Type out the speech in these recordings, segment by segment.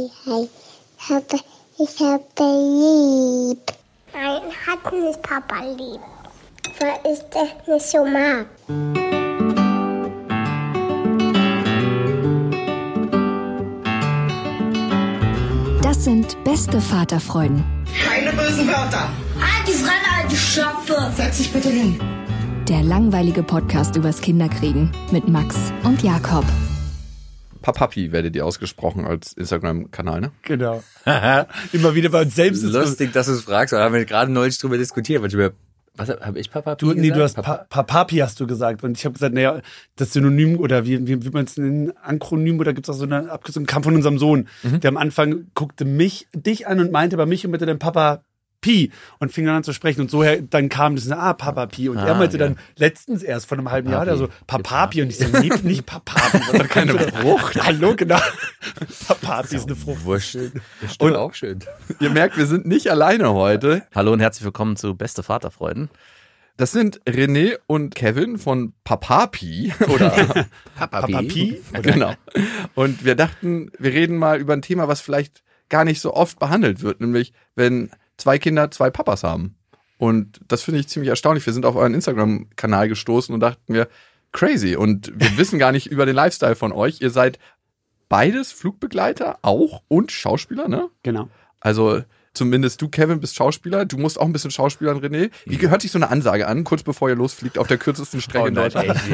Hi. Ich habe lieb. Nein, hat nicht Papa lieb. Weil ich das nicht so mag. Das sind beste Vaterfreuden. Keine bösen Wörter. Halt die Fremde, alte Schöpfe. Setz dich bitte hin. Der langweilige Podcast übers Kinderkriegen mit Max und Jakob. Papapi werdet ihr ausgesprochen als Instagram-Kanal, ne? Genau. Immer wieder bei uns selbst. Lustig, dass du es fragst. Da haben wir gerade neulich drüber diskutiert. Was habe ich Papapi gesagt? Du hast Papapi hast du gesagt. Und ich habe gesagt, naja, das Synonym oder wie man es nennt, Ankronym oder gibt es auch so eine Abkürzung, kam von unserem Sohn. Der am Anfang guckte dich an und meinte bei mich und bitte dann Papa Pi und fing dann an zu sprechen und so dann kam das, Papa Pi und er meinte dann letztens erst vor einem halben Jahr, der so Papapi und ich so, nicht Papapi, sondern keine Frucht. Hallo, genau. Papapi ist eine Frucht. Wurscht. Und auch schön. Ihr merkt, wir sind nicht alleine heute. Hallo und herzlich willkommen zu Beste Vaterfreuden. Das sind René und Kevin von Papapi oder Papapi. Genau. Und wir dachten, wir reden mal über ein Thema, was vielleicht gar nicht so oft behandelt wird, nämlich wenn 2 Kinder 2 Papas haben. Und das finde ich ziemlich erstaunlich. Wir sind auf euren Instagram-Kanal gestoßen und dachten mir, crazy. Und wir wissen gar nicht über den Lifestyle von euch. Ihr seid beides Flugbegleiter auch und Schauspieler, ne? Genau. Also zumindest du, Kevin, bist Schauspieler. Du musst auch ein bisschen schauspielern, René. Wie hört sich so eine Ansage an, kurz bevor ihr losfliegt auf der kürzesten Strecke in Deutschland? Das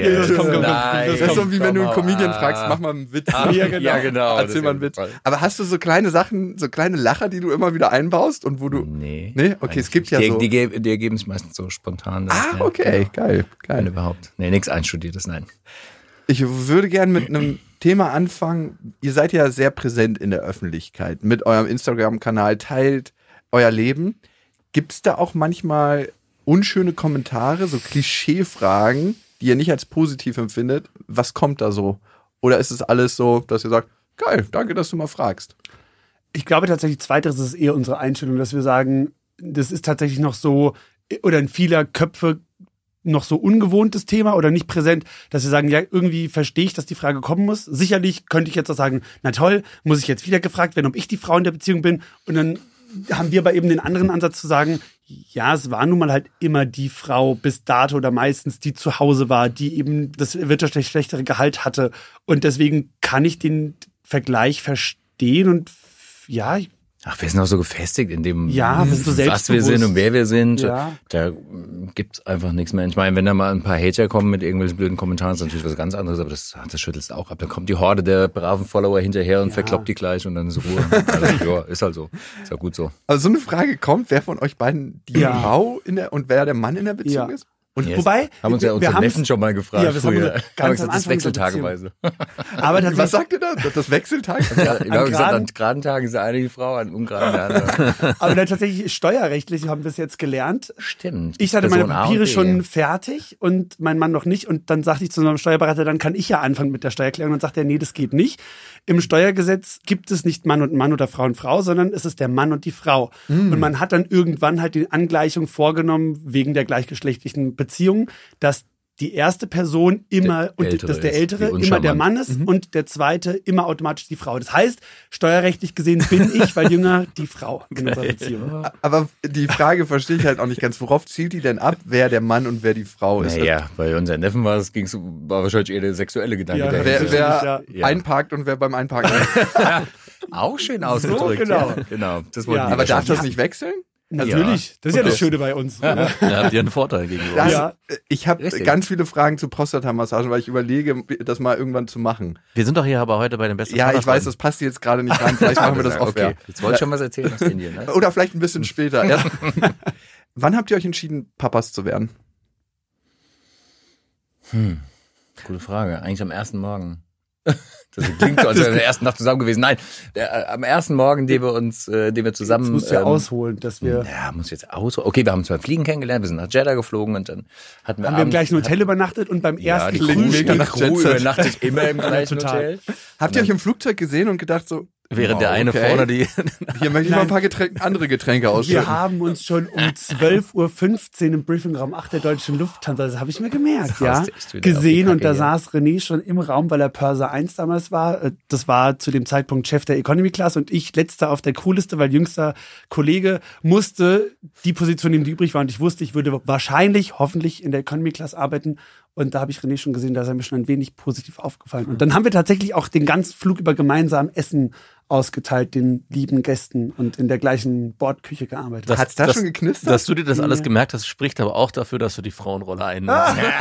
ist so wie wenn du einen Comedian fragst, mach mal einen Witz. Ja, genau. Erzähl mal einen Witz. Aber hast du so kleine Sachen, so kleine Lacher, die du immer wieder einbaust und wo du... Nee? Okay, es gibt ja so... Die ergeben es meistens so spontan. Okay, geil. Wenn überhaupt. Nee, nichts Einstudiertes, nein. Ich würde gerne mit einem Thema anfangen. Ihr seid ja sehr präsent in der Öffentlichkeit mit eurem Instagram-Kanal, teilt euer Leben. Gibt es da auch manchmal unschöne Kommentare, so Klischee-Fragen, die ihr nicht als positiv empfindet? Was kommt da so? Oder ist es alles so, dass ihr sagt, geil, danke, dass du mal fragst? Ich glaube tatsächlich, zweiteres ist eher unsere Einstellung, dass wir sagen, das ist tatsächlich noch so, oder in vieler Köpfe noch so ungewohntes Thema oder nicht präsent, dass wir sagen, ja, irgendwie verstehe ich, dass die Frage kommen muss. Sicherlich könnte ich jetzt auch sagen, na toll, muss ich jetzt wieder gefragt werden, ob ich die Frau in der Beziehung bin. Und dann haben wir aber eben den anderen Ansatz zu sagen, ja, es war nun mal halt immer die Frau bis dato oder meistens, die zu Hause war, die eben das wirtschaftlich schlechtere Gehalt hatte. Und deswegen kann ich den Vergleich verstehen und ja, Ach, wir sind auch so gefestigt in dem, was wir sind und wer wir sind. Ja. Da gibt's einfach nichts mehr. Ich meine, wenn da mal ein paar Hater kommen mit irgendwelchen blöden Kommentaren, ist natürlich was ganz anderes, aber das schüttelst auch ab. Dann kommt die Horde der braven Follower hinterher und verkloppt die gleich und dann ist Ruhe. Also, ja, ist halt so. Ist auch gut so. Also so eine Frage kommt, wer von euch beiden die Frau und wer der Mann in der Beziehung ist? Und wobei, haben uns ja unsere Neffen schon mal gefragt. Ja, das früher. Haben wir das wechseltageweise. Aber was sagt ihr da? Das Wechseltag? Ja, wir haben gesagt, an geraden Tagen ist eine die Frau, an ungeraden der andere. Aber dann tatsächlich steuerrechtlich haben wir es jetzt gelernt. Stimmt. Ich hatte meine Papiere schon fertig und mein Mann noch nicht. Und dann sagte ich zu meinem Steuerberater, dann kann ich ja anfangen mit der Steuererklärung. Und dann sagt er, nee, das geht nicht. Im Steuergesetz gibt es nicht Mann und Mann oder Frau und Frau, sondern es ist der Mann und die Frau. Und man hat dann irgendwann halt die Angleichung vorgenommen, wegen der gleichgeschlechtlichen Beziehung, dass die erste Person immer, dass der Ältere immer der Mann ist und der Zweite immer automatisch die Frau. Das heißt, steuerrechtlich gesehen bin ich, weil jünger, die Frau in unserer Beziehung. Aber die Frage verstehe ich halt auch nicht ganz. Worauf zielt die denn ab, wer der Mann und wer die Frau ist? Naja, bei unseren Neffen war wahrscheinlich eher der sexuelle Gedanke. Ja, wer einparkt und wer beim Einparken auch schön ausgedrückt. So, genau. Das aber darf das nicht wechseln? Natürlich, das ist ja das Schöne bei uns. Da habt ihr einen Vorteil gegenüber uns. Ich habe ganz viele Fragen zu Prostatamassagen, weil ich überlege, das mal irgendwann zu machen. Wir sind doch hier aber heute bei den besten Ja, ich weiß, das passt jetzt gerade nicht rein. Vielleicht machen wir das off. Okay. Jetzt wollte ich schon was erzählen aus Indien. Ne? Oder vielleicht ein bisschen später. Wann habt ihr euch entschieden, Papas zu werden? Gute Frage. Eigentlich am ersten Morgen. Das klingt so, als wären wir in der ersten Nacht zusammen gewesen. Nein, am ersten Morgen, den wir zusammen... Das musst du ja ausholen, dass wir... Ja, muss jetzt ausholen. Okay, wir haben uns beim Fliegen kennengelernt, wir sind nach Jeddah geflogen und dann hatten wir... Haben wir im gleichen Hotel übernachtet und beim ersten Crew übernachtet immer im gleichen Hotel. Habt ihr euch im Flugzeug gesehen und gedacht so, Während der eine vorne die... Hier möchte ich mal ein paar andere Getränke ausschütten. Wir haben uns schon um 12.15 Uhr im Briefingraum 8 der Deutschen Lufthansa, das habe ich mir gemerkt, ja, gesehen. Und da saß René schon im Raum, weil er Purser 1 damals war. Das war zu dem Zeitpunkt Chef der Economy Class und ich letzter auf der Crewliste, weil jüngster Kollege musste die Position nehmen, die übrig war. Und ich wusste, ich würde wahrscheinlich, hoffentlich in der Economy Class arbeiten. Und da habe ich René schon gesehen, da ist er mir schon ein wenig positiv aufgefallen. Und dann haben wir tatsächlich auch den ganzen Flug über gemeinsam Essen ausgeteilt, den lieben Gästen, und in der gleichen Bordküche gearbeitet. Hat's da schon geknistert? Dass du dir das alles gemerkt hast, spricht aber auch dafür, dass du die Frauenrolle einnimmst.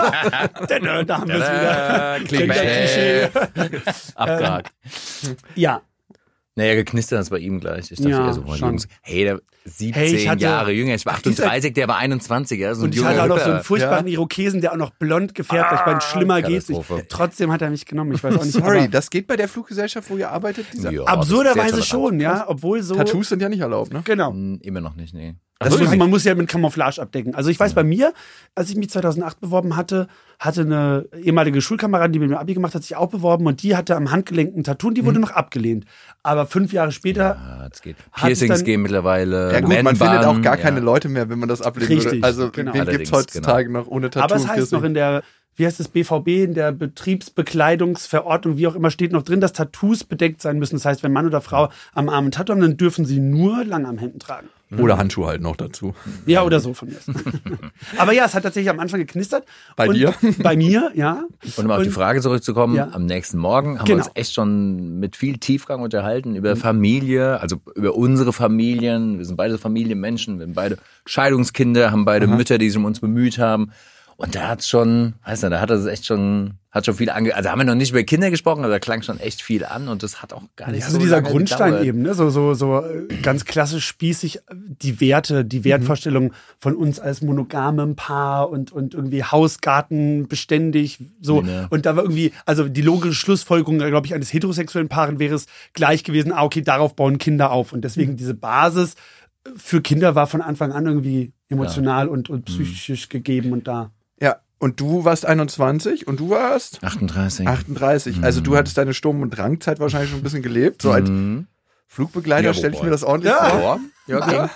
Da haben wir es wieder. Klischee. Abgehakt. Ja. Naja, geknistert ist bei ihm gleich. Ich dachte Ja, eher so, schon. Jungs, hey, der 17 Jahre jünger, ich war 38, der war 21, ja, so ein Und ich junger hatte auch noch so einen Hüpper. furchtbaren Irokesen, der auch noch blond gefärbt, weil ich meine, schlimmer geht's nicht. Katastrophe. Trotzdem hat er mich genommen, ich weiß auch nicht. Sorry, aber das geht bei der Fluggesellschaft, wo ihr arbeitet? Dieser Ja, absurderweise das ist sehr schon, ja, obwohl so. Tattoos sind ja nicht erlaubt, ne? Genau. Immer noch nicht, nee. Man muss ja mit Camouflage abdecken. Also ich weiß, bei mir, als ich mich 2008 beworben hatte eine ehemalige Schulkameradin, die mit mir Abi gemacht hat, sich auch beworben, und die hatte am Handgelenk ein Tattoo, und die wurde noch abgelehnt. Aber 5 Jahre später. Ja, das geht. Hat es Piercings dann- gehen mittlerweile. Ja gut, man Man-Bun, findet auch gar ja. keine Leute mehr, wenn man das ablehnen Richtig, würde. Also genau. wen gibt's Allerdings, heutzutage noch ohne Tattoo? Aber es und heißt noch Piercing? in der, wie heißt das, BVB, in der Betriebsbekleidungsverordnung, wie auch immer, steht noch drin, dass Tattoos bedeckt sein müssen. Das heißt, wenn Mann oder Frau am Arm ein Tattoo haben, dann dürfen sie nur Langarmhemden tragen. Oder Handschuhe halt noch dazu. Ja, oder so von mir. Aber ja, es hat tatsächlich am Anfang geknistert. Bei dir? Bei mir, ja. Und um auf die Frage zurückzukommen, Ja. am nächsten Morgen haben Genau. wir uns echt schon mit viel Tiefgang unterhalten über Familie, also über unsere Familien. Wir sind beide Familienmenschen, wir sind beide Scheidungskinder, haben beide Mütter, die sich um uns bemüht haben. Und da hat's schon, weiß nicht, da hat es echt schon, hat schon viel also haben wir noch nicht über Kinder gesprochen, aber da klang schon echt viel an, und das hat auch gar nicht Also so dieser lange Grundstein gedauert. eben, ne? so ganz klassisch spießig, die Werte, die Wertvorstellungen von uns als monogamem Paar und irgendwie Hausgarten beständig, so. Ja. Und da war irgendwie, also die logische Schlussfolgerung, glaube ich, eines heterosexuellen Paaren wäre es gleich gewesen, okay, darauf bauen Kinder auf. Und deswegen diese Basis für Kinder war von Anfang an irgendwie emotional und psychisch gegeben und da. Ja, und du warst 21 und du warst 38. 38. Also du hattest deine Sturm- und Drangzeit wahrscheinlich schon ein bisschen gelebt. So als Flugbegleiter Ja, stelle ich wobei. mir das ordentlich vor. Ja, okay.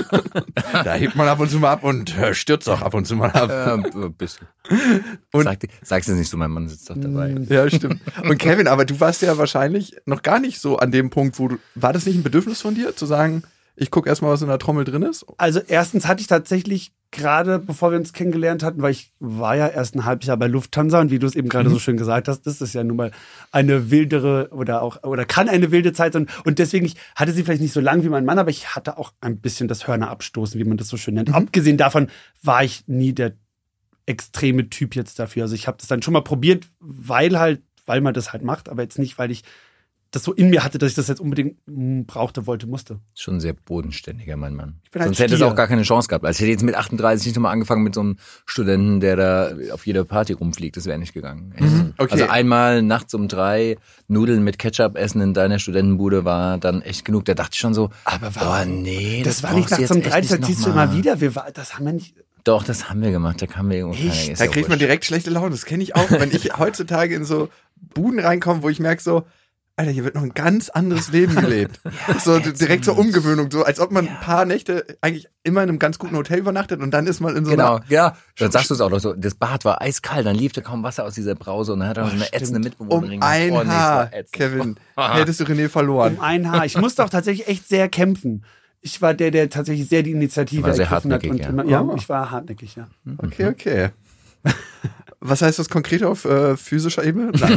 Da hebt man ab und zu mal ab und stürzt auch ab und zu mal ab. Ein bisschen. Und- Sag's jetzt nicht so, mein Mann sitzt doch dabei. Ja, stimmt. Und Kevin, aber du warst ja wahrscheinlich noch gar nicht so an dem Punkt, wo du, war das nicht ein Bedürfnis von dir, zu sagen, ich gucke erstmal, was in der Trommel drin ist? Also erstens hatte ich tatsächlich gerade, bevor wir uns kennengelernt hatten, weil ich war ja erst ein halbes Jahr bei Lufthansa, und wie du es eben gerade so schön gesagt hast, das ist ja nun mal eine wildere oder kann eine wilde Zeit sein. Und deswegen, ich hatte sie vielleicht nicht so lang wie mein Mann, aber ich hatte auch ein bisschen das Hörnerabstoßen, wie man das so schön nennt. Abgesehen davon war ich nie der extreme Typ jetzt dafür. Also ich habe das dann schon mal probiert, weil man das halt macht, aber jetzt nicht, weil ich das so in mir hatte, dass ich das jetzt unbedingt brauchte, wollte, musste. Schon sehr bodenständiger, mein Mann. bin halt Sonst hätte es Stier. auch gar keine Chance gehabt. Also ich hätte jetzt mit 38 nicht nochmal angefangen mit so einem Studenten, der da auf jeder Party rumfliegt. Das wäre nicht gegangen. Echt. Okay. Also einmal nachts um 3 Nudeln mit Ketchup essen in deiner Studentenbude war dann echt genug. Da dachte ich schon so, Aber oh nee, das war nicht brauchst nachts du um jetzt 13, echt das nicht siehst du noch mal. immer wieder. Das haben wir nicht. Doch, das haben wir gemacht. Da kam mir irgendwo keiner. Ist Da ja kriegt man wurscht. direkt schlechte Laune. Das kenne ich auch, wenn ich heutzutage in so Buden reinkomme, wo ich merke so, Alter, hier wird noch ein ganz anderes Leben gelebt. So direkt zur Umgewöhnung, so als ob man ein paar Nächte eigentlich immer in einem ganz guten Hotel übernachtet und dann ist man in so Genau, einer ja. Dann sagst du es auch noch so. Das Bad war eiskalt, dann lief da kaum Wasser aus dieser Brause und dann hat er so eine ätzende Mitbewohnerin. um ein Oh, nee, es Haar, war ätzend. Kevin, hättest du René verloren. Um ein Haar. Ich musste auch tatsächlich echt sehr kämpfen. Ich war der tatsächlich sehr die Initiative War sehr ergriffen hat. hartnäckig, Und ja. immer, ich war hartnäckig, ja. Okay, okay. Was heißt das konkret auf physischer Ebene? Nein.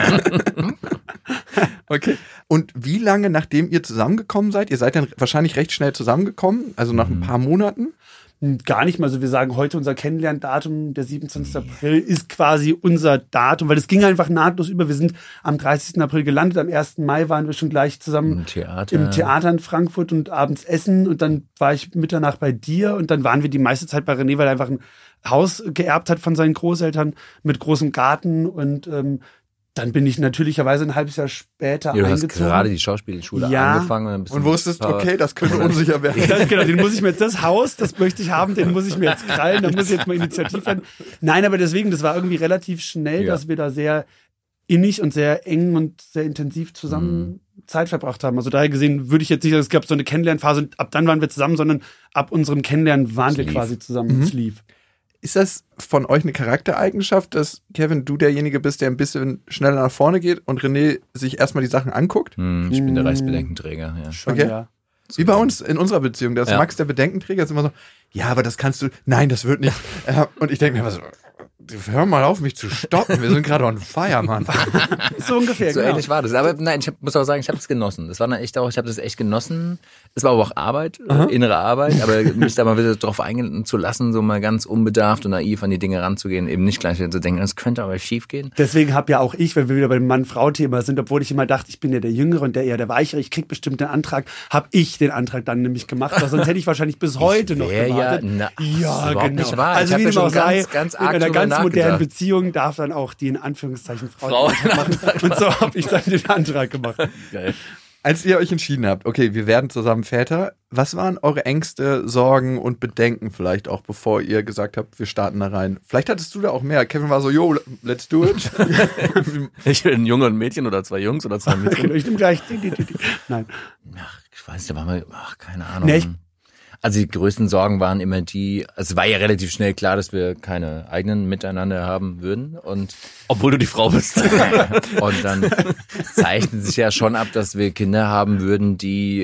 Okay. Und wie lange, nachdem ihr zusammengekommen seid, ihr seid dann wahrscheinlich recht schnell zusammengekommen, also nach ein paar Monaten? Gar nicht mal. Also wir sagen heute unser Kennenlerndatum, der 27. April, ist quasi unser Datum, weil es ging einfach nahtlos über. Wir sind am 30. April gelandet, am 1. Mai waren wir schon gleich zusammen im Theater in Frankfurt und abends essen, und dann war ich Mitternacht bei dir und dann waren wir die meiste Zeit bei René, weil er einfach ein Haus geerbt hat von seinen Großeltern mit großem Garten, und dann bin ich natürlicherweise ein halbes Jahr später Ja, du hast eingezogen. gerade die Schauspielschule Ja. angefangen. Und, dann bist Und du wusstest, okay, das könnte unsicher werden. Genau, den muss ich mir jetzt, das Haus, das möchte ich haben, den muss ich mir jetzt krallen, da muss ich jetzt mal initiativ werden. Nein, aber deswegen, das war irgendwie relativ schnell, Ja. dass wir da sehr innig und sehr eng und sehr intensiv zusammen Zeit verbracht haben. Also daher gesehen würde ich jetzt nicht sagen, es gab so eine Kennenlernphase und ab dann waren wir zusammen, sondern ab unserem Kennenlernen waren wir quasi zusammen. Es lief. Ist das von euch eine Charaktereigenschaft, dass, Kevin, du derjenige bist, der ein bisschen schneller nach vorne geht und René sich erstmal die Sachen anguckt? Ich bin der Reichsbedenkenträger, ja. Schon, Okay. ja. Wie bei uns in unserer Beziehung, da ist Max der Bedenkenträger, ist immer so, ja, aber das kannst du, nein, das wird nicht. Und ich denke mir, hör mal auf, mich zu stoppen, wir sind gerade on fire, Mann. So ungefähr, So genau. ähnlich war das. Aber nein, muss auch sagen, ich habe es genossen. Das war dann echt auch, ich habe das echt genossen. Es war aber auch Arbeit, innere Arbeit, aber mich da mal wieder drauf eingehen zu lassen, so mal ganz unbedarft und naiv an die Dinge ranzugehen, eben nicht gleich wieder zu denken, das könnte aber schief gehen. Deswegen habe ja auch ich, wenn wir wieder beim Mann-Frau-Thema sind, obwohl ich immer dachte, ich bin ja der Jüngere und der eher der Weichere, ich krieg bestimmt den Antrag, habe ich den Antrag dann nämlich gemacht, weil sonst hätte ich wahrscheinlich bis heute noch gewartet. Das ist Ja, überhaupt genau. nicht wahr. Also Ich wie hab dem ja auch schon sei, ganz in arg einer drüber ganz modernen nachgedacht. Beziehung darf dann auch die in Anführungszeichen Frau den Antrag machen. Und so habe ich dann den Antrag gemacht. Geil. Als ihr euch entschieden habt, okay, wir werden zusammen Väter, was waren eure Ängste, Sorgen und Bedenken vielleicht auch, bevor ihr gesagt habt, wir starten da rein? Vielleicht hattest du da auch mehr. Kevin war so, yo, let's do it. Ich will ein Junge und ein Mädchen oder 2 Jungs oder 2 Mädchen. Genau, ich nehme gleich. Nein. Ach, ich weiß, da war mal, keine Ahnung. Nee, Also die größten Sorgen waren immer es war ja relativ schnell klar, dass wir keine eigenen miteinander haben würden und Obwohl du die Frau bist. und dann zeichnet sich ja schon ab, dass wir Kinder haben würden, die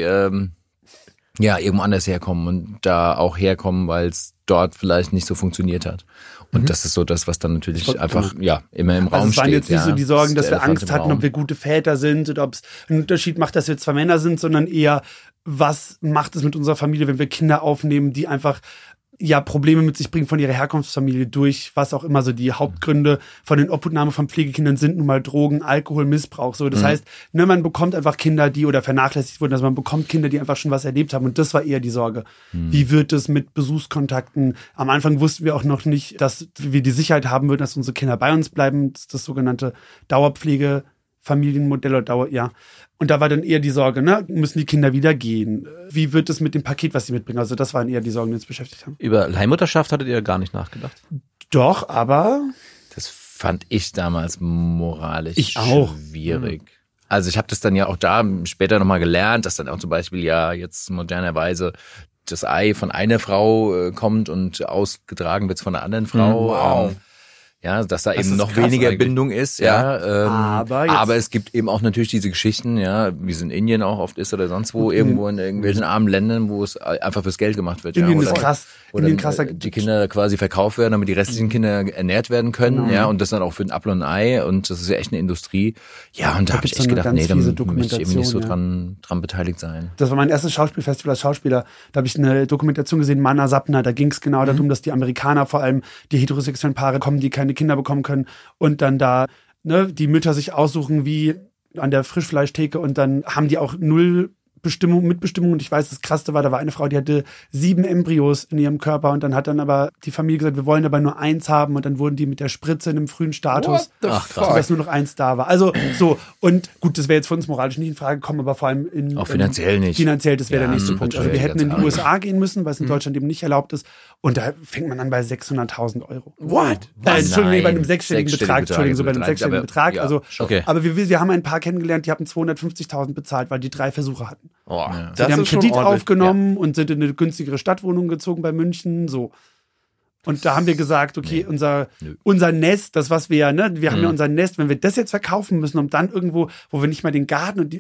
irgendwo anders herkommen und da auch herkommen, weil es dort vielleicht nicht so funktioniert hat. Und das ist so das, was dann natürlich einfach immer im Raum Also es waren steht. jetzt nicht so die Sorgen, dass wir Elefant Angst im hatten, Raum. ob wir gute Väter sind oder ob es einen Unterschied macht, dass wir 2 Männer sind, sondern eher, was macht es mit unserer Familie, wenn wir Kinder aufnehmen, die einfach Probleme mit sich bringen von ihrer Herkunftsfamilie durch, was auch immer so die Hauptgründe von den Obhutnahme von Pflegekindern sind, nun mal Drogen, Alkohol, Missbrauch. So, das heißt, man bekommt einfach Kinder, die oder vernachlässigt wurden, also man bekommt Kinder, die einfach schon was erlebt haben. Und das war eher die Sorge. Wie wird es mit Besuchskontakten? Am Anfang wussten wir auch noch nicht, dass wir die Sicherheit haben würden, dass unsere Kinder bei uns bleiben. Das sogenannte Dauerpflege. Familienmodell oder Und da war dann eher die Sorge, müssen die Kinder wieder gehen? Wie wird es mit dem Paket, was sie mitbringen? Also das waren eher die Sorgen, die uns beschäftigt haben. Über Leihmutterschaft hattet ihr gar nicht nachgedacht. Doch, aber Das fand ich damals moralisch Ich auch. schwierig. Also ich habe das dann ja auch da später nochmal gelernt, dass dann auch zum Beispiel jetzt modernerweise das Ei von einer Frau kommt und ausgetragen wird von einer anderen Frau. Wow. Dass da Das eben ist noch krass weniger eigentlich. Bindung ist. Aber es gibt eben auch natürlich diese Geschichten, wie es in Indien auch oft ist oder sonst wo, irgendwo in irgendwelchen armen Ländern, wo es einfach fürs Geld gemacht wird. Indien wo ist dann- krass. Wo Indien dann, krasser. die Kinder quasi verkauft werden, damit die restlichen Kinder ernährt werden können, und das dann auch für ein Apfel und ein Ei, und das ist ja echt eine Industrie. Ja, und da habe ich gibt's echt so eine gedacht, ganz da fiese möchte ich eben nicht so Dokumentation, dran beteiligt sein. Das war mein erstes Schauspielfestival als Schauspieler. Da habe ich eine Dokumentation gesehen, Mana Sapna. Da ging es genau darum, dass die Amerikaner, vor allem die heterosexuellen Paare, kommen, die keine Kinder bekommen können und dann da die Mütter sich aussuchen wie an der Frischfleischtheke und dann haben die auch null Mitbestimmung. Und ich weiß, das Krasseste war, da war eine Frau, die hatte 7 Embryos in ihrem Körper und dann hat dann aber die Familie gesagt, wir wollen aber nur 1 haben und dann wurden die mit der Spritze in einem frühen Status, Ach, krass. sodass nur noch 1 da war. Also so, und gut, das wäre jetzt für uns moralisch nicht in Frage gekommen, aber vor allem Auch finanziell nicht. Finanziell, das wäre Ja, der nächste das Punkt. wäre Also wir ganz hätten in die arg. USA gehen müssen, weil es in Deutschland eben nicht erlaubt ist. Und da fängt man an bei 600.000 Euro. What? Entschuldigung, nee, bei einem Nein, sechsstelligen Betrag. Entschuldigung, so bei einem sechsstelligen Betrag. ja, Also, okay. aber wir haben ein Paar kennengelernt, die haben 250.000 bezahlt, weil die 3 Versuche hatten. Oh. Die haben ist schon Kredit ordentlich. aufgenommen und sind in eine günstigere Stadtwohnung gezogen bei München, so. Und da haben wir gesagt, okay, unser Nest, das was wir wir haben ja unser Nest, wenn wir das jetzt verkaufen müssen, um dann irgendwo, wo wir nicht mal den Garten und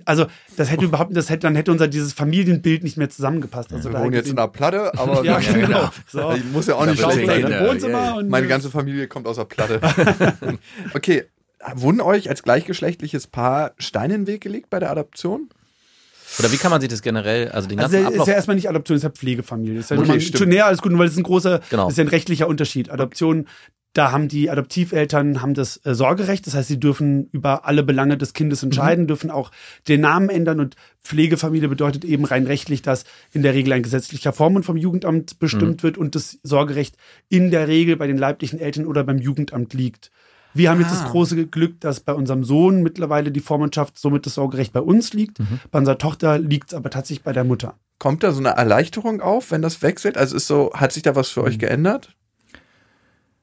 dann hätte unser dieses Familienbild nicht mehr zusammengepasst. Also Wir da wohnen jetzt in gesehen- einer Platte, aber ja, genau. So. ich muss ja auch nicht Da wird schaukeln. Kinder, Im Wohnzimmer und Meine ganze Familie kommt aus der Platte. Okay, wurden euch als gleichgeschlechtliches Paar Steine in den Weg gelegt bei der Adoption? Oder wie kann man sich das generell, also den Also ganzen ist Ablauf... ja erstmal nicht Adoption, ist ja Pflegefamilie. Ist ja Okay, nochmal stimmt. näher, alles gut, weil das ist ein großer, Genau. das ist ja ein rechtlicher Unterschied. Adoption, da haben die Adoptiveltern das Sorgerecht, das heißt, sie dürfen über alle Belange des Kindes entscheiden, dürfen auch den Namen ändern und Pflegefamilie bedeutet eben rein rechtlich, dass in der Regel ein gesetzlicher Vormund vom Jugendamt bestimmt wird und das Sorgerecht in der Regel bei den leiblichen Eltern oder beim Jugendamt liegt. Wir haben jetzt das große Glück, dass bei unserem Sohn mittlerweile die Vormundschaft, somit das Sorgerecht bei uns liegt. Bei unserer Tochter liegt es aber tatsächlich bei der Mutter. Kommt da so eine Erleichterung auf, wenn das wechselt? Also hat sich da was für euch geändert?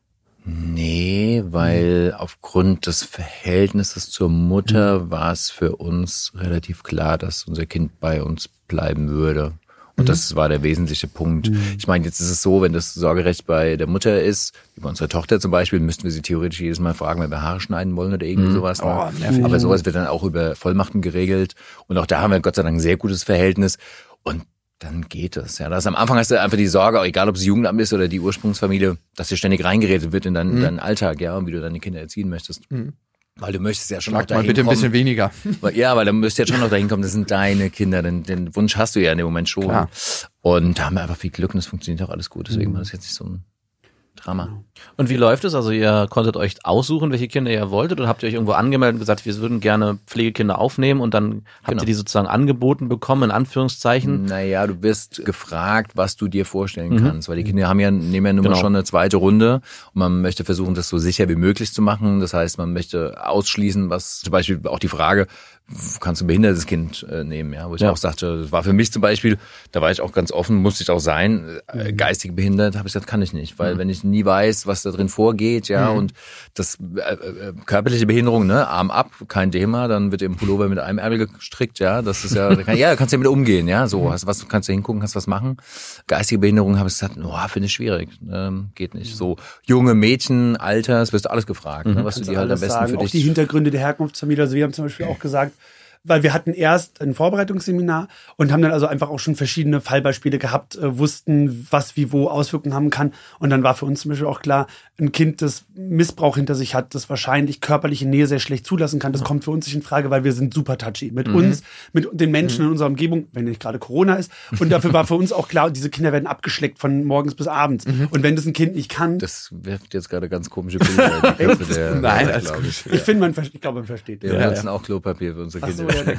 Nee, weil aufgrund des Verhältnisses zur Mutter war es für uns relativ klar, dass unser Kind bei uns bleiben würde. Und das war der wesentliche Punkt. Ich meine, jetzt ist es so, wenn das Sorgerecht bei der Mutter ist, wie bei unserer Tochter zum Beispiel, müssten wir sie theoretisch jedes Mal fragen, wenn wir Haare schneiden wollen oder irgendwie sowas. Ne? Aber sowas wird dann auch über Vollmachten geregelt. Und auch da haben wir Gott sei Dank ein sehr gutes Verhältnis. Und dann geht es. Ja, am Anfang hast du einfach die Sorge, egal ob es Jugendamt ist oder die Ursprungsfamilie, dass dir ständig reingeredet wird in deinen Alltag, ja, und wie du deine Kinder erziehen möchtest. Weil du möchtest ja schon noch dahin mal bitte ein kommen. bisschen weniger. Ja, weil du müsst ja schon noch dahin kommen, das sind deine Kinder, den Wunsch hast du ja in dem Moment schon. Klar. Und da haben wir einfach viel Glück und es funktioniert auch alles gut, deswegen war das jetzt nicht so ein Drama. Und wie läuft es? Also ihr konntet euch aussuchen, welche Kinder ihr wolltet, oder habt ihr euch irgendwo angemeldet und gesagt, wir würden gerne Pflegekinder aufnehmen, und dann habt ihr die sozusagen angeboten bekommen, in Anführungszeichen? Naja, du wirst gefragt, was du dir vorstellen kannst, weil die Kinder nehmen ja nun mal schon eine zweite Runde und man möchte versuchen, das so sicher wie möglich zu machen. Das heißt, man möchte ausschließen, was zum Beispiel auch die Frage, kannst du ein behindertes Kind nehmen, ja, wo ich auch sagte, das war für mich zum Beispiel, da war ich auch ganz offen, musste ich auch sein, geistig behindert, habe ich gesagt, kann ich nicht, weil wenn ich nie weiß, was da drin vorgeht, ja, und das körperliche Behinderung, ne, Arm ab, kein Thema, dann wird eben Pullover mit einem Ärmel gestrickt, ja, das ist ja, da kannst du ja mit umgehen, ja, so, kannst du hingucken, kannst was machen. Geistige Behinderung habe ich gesagt, finde ich schwierig, geht nicht. So junge Mädchen, Alters, wirst du alles gefragt, ne, was du dir halt am besten für dich. Auch die Hintergründe der Herkunftsfamilie, also wir haben zum Beispiel auch gesagt, weil wir hatten erst ein Vorbereitungsseminar und haben dann also einfach auch schon verschiedene Fallbeispiele gehabt, wussten, was wie wo Auswirkungen haben kann. Und dann war für uns zum Beispiel auch klar, ein Kind, das Missbrauch hinter sich hat, das wahrscheinlich körperliche Nähe sehr schlecht zulassen kann, das kommt für uns nicht in Frage, weil wir sind super touchy. Mit uns, mit den Menschen in unserer Umgebung, wenn nicht gerade Corona ist. Und dafür war für uns auch klar, diese Kinder werden abgeschleckt von morgens bis abends. Und wenn das ein Kind nicht kann... Das wirft jetzt gerade ganz komische Bilder in die Köpfe der... Nein, alles gut. Ich glaube, man versteht. Wir benutzen auch Klopapier für unsere Kinder. Ich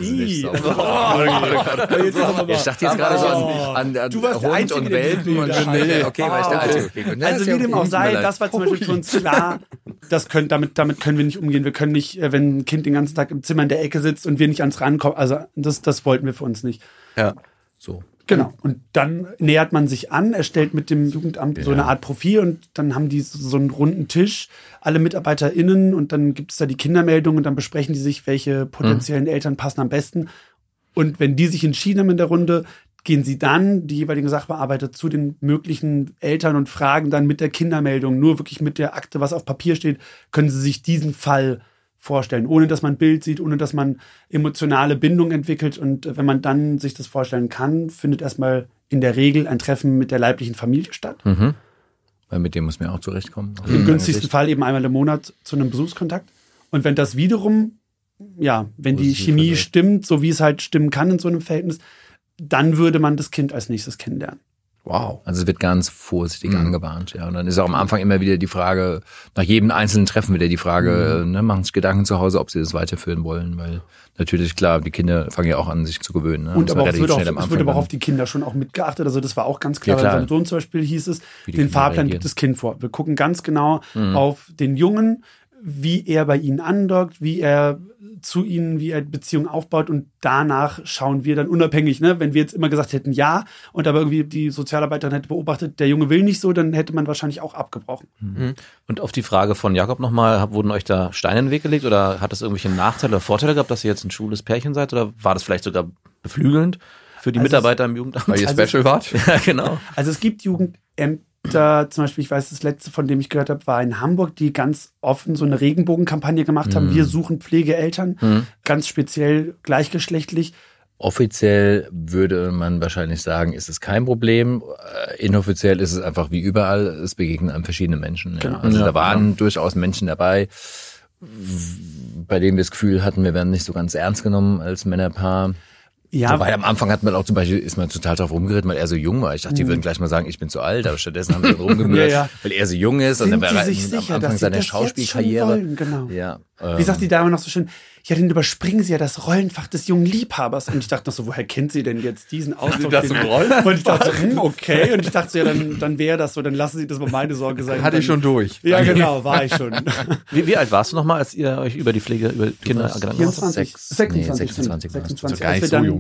dachte jetzt gerade so an Hund und Welpen und Schnee. Okay, war ich der Alte. Also wie dem auch sei, das war zum Beispiel für uns klar, damit können wir nicht umgehen. Wir können nicht, wenn ein Kind den ganzen Tag im Zimmer in der Ecke sitzt und wir nicht ans Rankommen, also das wollten wir für uns nicht. Ja. So. Genau. Und dann nähert man sich an, erstellt mit dem Jugendamt so eine Art Profil und dann haben die so einen runden Tisch, alle MitarbeiterInnen, und dann gibt es da die Kindermeldung und dann besprechen die sich, welche potenziellen Eltern passen am besten. Und wenn die sich entschieden haben in der Runde, gehen sie dann, die jeweiligen Sachbearbeiter, zu den möglichen Eltern und fragen dann mit der Kindermeldung, nur wirklich mit der Akte, was auf Papier steht, können sie sich diesen Fall vorstellen, ohne dass man ein Bild sieht, ohne dass man emotionale Bindung entwickelt. Und wenn man dann sich das vorstellen kann, findet erstmal in der Regel ein Treffen mit der leiblichen Familie statt. Weil mit dem muss man auch zurechtkommen. Im günstigsten Fall eben einmal im Monat zu einem Besuchskontakt. Und wenn das wiederum, wenn die Chemie stimmt, so wie es halt stimmen kann in so einem Verhältnis, dann würde man das Kind als nächstes kennenlernen. Wow. Also es wird ganz vorsichtig angebahnt, ja. Und dann ist auch am Anfang immer wieder die Frage, nach jedem einzelnen Treffen wieder die Frage, machen sich Gedanken zu Hause, ob sie das weiterführen wollen, weil natürlich, klar, die Kinder fangen ja auch an, sich zu gewöhnen. Ne? Und aber es wird aber auch auf die Kinder schon auch mitgeachtet. Also das war auch ganz klar, bei unserem Sohn zum Beispiel hieß es, den Fahrplan gibt das Kind vor. Wir gucken ganz genau auf den Jungen, wie er bei ihnen andockt, wie er zu ihnen, wie er Beziehungen aufbaut, und danach schauen wir dann unabhängig, ne? Wenn wir jetzt immer gesagt hätten, ja, und aber irgendwie die Sozialarbeiterin hätte beobachtet, der Junge will nicht so, dann hätte man wahrscheinlich auch abgebrochen. Und auf die Frage von Jakob nochmal, wurden euch da Steine in den Weg gelegt oder hat das irgendwelche Nachteile oder Vorteile gehabt, dass ihr jetzt ein schwules Pärchen seid, oder war das vielleicht sogar beflügelnd für die Mitarbeiter im Jugendamt? Weil ihr Special wart? Ja, genau. Also es gibt Jugendämter, zum Beispiel, ich weiß, das letzte, von dem ich gehört habe, war in Hamburg, die ganz offen so eine Regenbogenkampagne gemacht haben. Wir suchen Pflegeeltern, ganz speziell gleichgeschlechtlich. Offiziell würde man wahrscheinlich sagen, ist es kein Problem. Inoffiziell ist es einfach wie überall, es begegnen einem verschiedene Menschen. Ja. Also da waren durchaus Menschen dabei, bei denen wir das Gefühl hatten, wir werden nicht so ganz ernst genommen als Männerpaar. Ja, weil am Anfang hat man auch zum Beispiel, ist man total drauf rumgeritten, weil er so jung war. Ich dachte, die würden gleich mal sagen, ich bin zu alt, aber stattdessen haben wir rumgemürt, weil er so jung ist. Sind und dann war sich sicher, am Anfang seiner Schauspielkarriere. Genau. Ja, wie sagt die Dame noch so schön, ja, dann überspringen sie ja das Rollenfach des jungen Liebhabers. Und ich dachte noch so, woher kennt sie denn jetzt diesen Ausdruck? Und ich dachte so, okay. Und ich dachte so, ja, dann wäre das so, dann lassen Sie das mal meine Sorge sein. Hatte ich schon durch. Ja, genau, war ich schon. Wie alt warst du nochmal, als ihr euch über die Pflege, über Kinder genannt habt? 26. Nee, 26 also gar nicht so jung.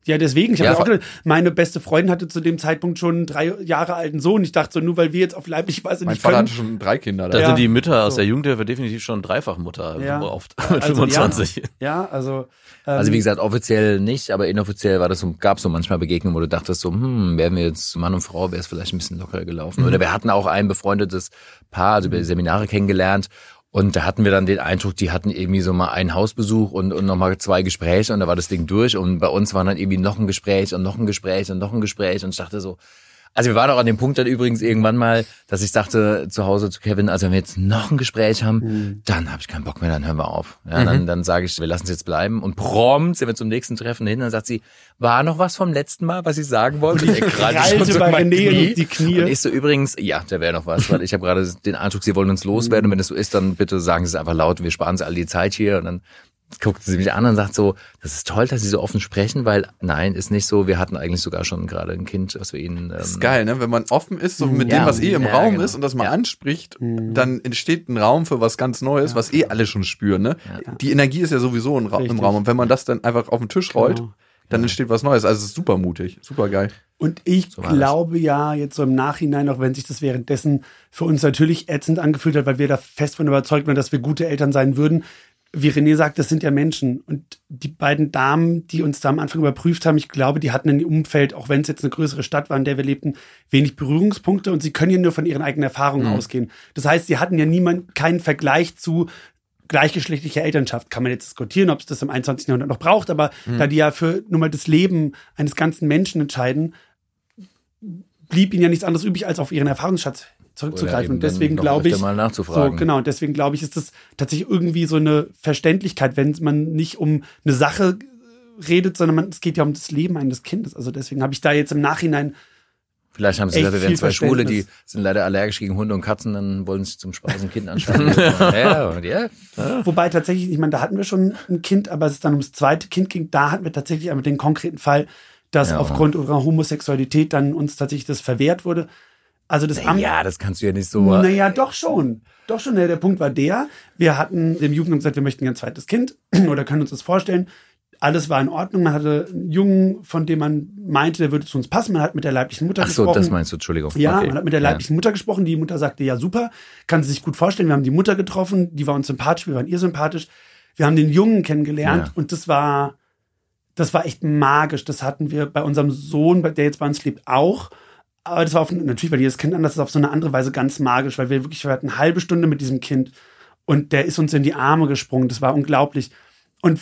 Ja, deswegen. Meine beste Freundin hatte zu dem Zeitpunkt schon einen 3 Jahre alten Sohn. Ich dachte so, nur weil wir jetzt auf leibliche-Weise nicht können. Mein Vater hatte schon 3 Kinder. Da sind die Mütter aus der Jugendhilfe definitiv schon Dreifachmutter oft mit 25. Also wie gesagt, offiziell nicht, aber inoffiziell gab es so manchmal Begegnungen, wo du dachtest so, wären wir jetzt Mann und Frau, wäre es vielleicht ein bisschen lockerer gelaufen. Oder wir hatten auch ein befreundetes Paar, also über Seminare kennengelernt. Und da hatten wir dann den Eindruck, die hatten irgendwie so mal einen Hausbesuch und nochmal 2 Gespräche und da war das Ding durch. Und bei uns waren dann irgendwie noch ein Gespräch und noch ein Gespräch und noch ein Gespräch. Und ich dachte so, also wir waren auch an dem Punkt dann übrigens irgendwann mal, dass ich sagte zu Hause zu Kevin, also wenn wir jetzt noch ein Gespräch haben, dann habe ich keinen Bock mehr, dann hören wir auf. Ja, dann sage ich, wir lassen es jetzt bleiben. Und prompt sind wir zum nächsten Treffen hin, dann sagt sie, war noch was vom letzten Mal, was ich sagen wollte? Und ich krallte bei René die Knie. Und ich so übrigens, ja, da wäre noch was, weil ich habe gerade den Eindruck, sie wollen uns loswerden. Und wenn das so ist, dann bitte sagen Sie es einfach laut, wir sparen Sie all die Zeit hier. Und dann guckt sie mich an und sagt so, das ist toll, dass Sie so offen sprechen, weil nein, ist nicht so. Wir hatten eigentlich sogar schon gerade ein Kind, was wir Ihnen... das ist geil, ne? Wenn man offen ist, so mit dem, was im Raum ist und das mal anspricht, dann entsteht ein Raum für was ganz Neues, was alle schon spüren, ne? Ja. Die Energie ist ja sowieso im Raum und wenn man das dann einfach auf den Tisch rollt, dann entsteht was Neues. Also es ist super mutig, super geil. Und ich glaube ja, jetzt so im Nachhinein, auch wenn sich das währenddessen für uns natürlich ätzend angefühlt hat, weil wir da fest von überzeugt waren, dass wir gute Eltern sein würden, wie René sagt, das sind ja Menschen. Und die beiden Damen, die uns da am Anfang überprüft haben, ich glaube, die hatten im Umfeld, auch wenn es jetzt eine größere Stadt war, in der wir lebten, wenig Berührungspunkte und sie können ja nur von ihren eigenen Erfahrungen ausgehen. Das heißt, sie hatten ja keinen Vergleich zu gleichgeschlechtlicher Elternschaft. Kann man jetzt diskutieren, ob es das im 21. Jahrhundert noch braucht, aber da die ja für nur mal das Leben eines ganzen Menschen entscheiden, blieb ihnen ja nichts anderes übrig, als auf ihren Erfahrungsschatz zurückzugreifen. Und deswegen glaube ich, mal nachzufragen. So, genau, und deswegen glaube ich, ist das tatsächlich irgendwie so eine Verständlichkeit, wenn man nicht um eine Sache redet, sondern es geht ja um das Leben eines Kindes. Also deswegen habe ich da jetzt im Nachhinein vielleicht haben sie gesagt, wir wären 2 Schwule, die sind leider allergisch gegen Hunde und Katzen, dann wollen sie zum Spaß ein Kind anschauen. Wobei tatsächlich, ich meine, da hatten wir schon ein Kind, aber als es dann ums zweite Kind ging, da hatten wir tatsächlich einmal den konkreten Fall, dass aufgrund unserer Homosexualität dann uns tatsächlich das verwehrt wurde. Also das das kannst du ja nicht so... Naja, doch schon. Der Punkt war wir hatten dem Jugendamt gesagt, wir möchten ein zweites Kind oder können uns das vorstellen. Alles war in Ordnung. Man hatte einen Jungen, von dem man meinte, der würde zu uns passen. Man hat mit der leiblichen Mutter gesprochen. Ach so, das meinst du, Entschuldigung. Ja, okay. Man hat mit der leiblichen Mutter gesprochen. Die Mutter sagte, ja super, kann sie sich gut vorstellen. Wir haben die Mutter getroffen, die war uns sympathisch, wir waren ihr sympathisch. Wir haben den Jungen kennengelernt und das war echt magisch. Das hatten wir bei unserem Sohn, der jetzt bei uns lebt, auch. Aber das war natürlich, weil jedes Kind anders ist, auf so eine andere Weise ganz magisch, weil wir hatten eine halbe Stunde mit diesem Kind und der ist uns in die Arme gesprungen. Das war unglaublich. Und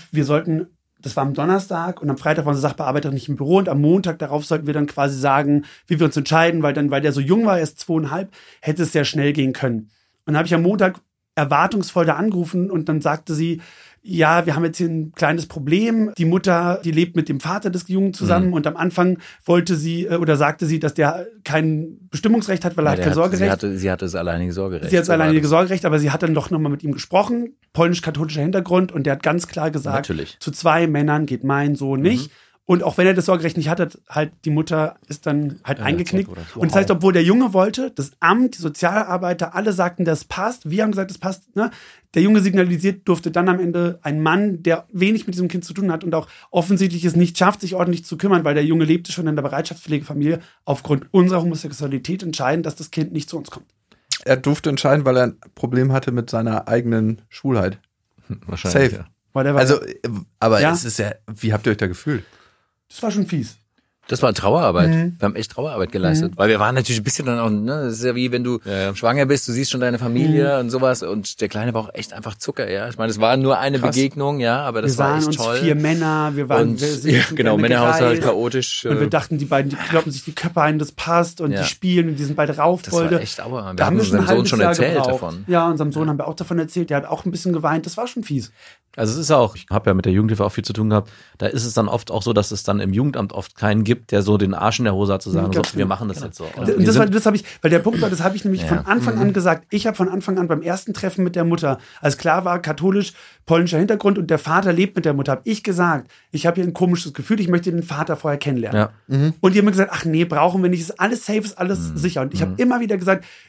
das war am Donnerstag und am Freitag war unser Sachbearbeiter nicht im Büro und am Montag darauf sollten wir dann quasi sagen, wie wir uns entscheiden, weil der so jung war, erst 2,5, hätte es sehr schnell gehen können. Und dann habe ich am Montag erwartungsvoll da angerufen und dann sagte sie, ja, wir haben jetzt hier ein kleines Problem. Die Mutter, die lebt mit dem Vater des Jungen zusammen und am Anfang sagte sie, dass der kein Bestimmungsrecht hat, weil er hat kein Sorgerecht. Sie hatte das alleinige Sorgerecht. Sie hat das alleinige Sorgerecht, aber sie hat dann doch nochmal mit ihm gesprochen, polnisch-katholischer Hintergrund, und der hat ganz klar gesagt, zu 2 Männern geht mein Sohn nicht. Und auch wenn er das Sorgerecht nicht hatte, halt die Mutter ist dann halt eingeknickt. Und das heißt, obwohl der Junge wollte, das Amt, die Sozialarbeiter, alle sagten, das passt. Wir haben gesagt, das passt. Ne? Der Junge signalisiert, durfte dann am Ende ein Mann, der wenig mit diesem Kind zu tun hat und auch offensichtlich es nicht schafft, sich ordentlich zu kümmern, weil der Junge lebte schon in der Bereitschaftspflegefamilie, aufgrund unserer Homosexualität entscheiden, dass das Kind nicht zu uns kommt. Er durfte entscheiden, weil er ein Problem hatte mit seiner eigenen Schwulheit. Wahrscheinlich. Safe. Also, aber es ist ja, wie habt ihr euch da gefühlt? Das war schon fies. Das war Trauerarbeit. Wir haben echt Trauerarbeit geleistet. Weil wir waren natürlich ein bisschen dann auch, ne, das ist ja wie wenn du schwanger bist, du siehst schon deine Familie und sowas, und der Kleine war auch echt einfach Zucker, ja. Ich meine, es war nur eine Begegnung, ja, aber das war echt toll. Wir waren uns 4 Männer, Männerhaushalt, chaotisch. Und wir dachten, die beiden, die kloppen sich die Köpfe ein, das passt, und die spielen, und die sind beide Raufbolde. Das war echt aber. Wir haben unserem Sohn schon erzählt davon. Ja, unserem Sohn haben wir auch davon erzählt, der hat auch ein bisschen geweint, das war schon fies. Also es ist auch, ich habe ja mit der Jugendhilfe auch viel zu tun gehabt, da ist es dann oft auch so, dass es dann im Jugendamt oft keinen gibt, der so den Arsch in der Hose hat zu sagen, wir machen das jetzt so. Und das habe ich, weil der Punkt war, das habe ich nämlich von Anfang an gesagt. Ich habe von Anfang an beim ersten Treffen mit der Mutter, als klar war, katholisch-polnischer Hintergrund und der Vater lebt mit der Mutter, habe ich gesagt, ich habe hier ein komisches Gefühl, ich möchte den Vater vorher kennenlernen. Ja. Und die haben mir gesagt, ach nee, brauchen wir nicht, ist alles safe, ist alles sicher. Und ich habe immer wieder gesagt,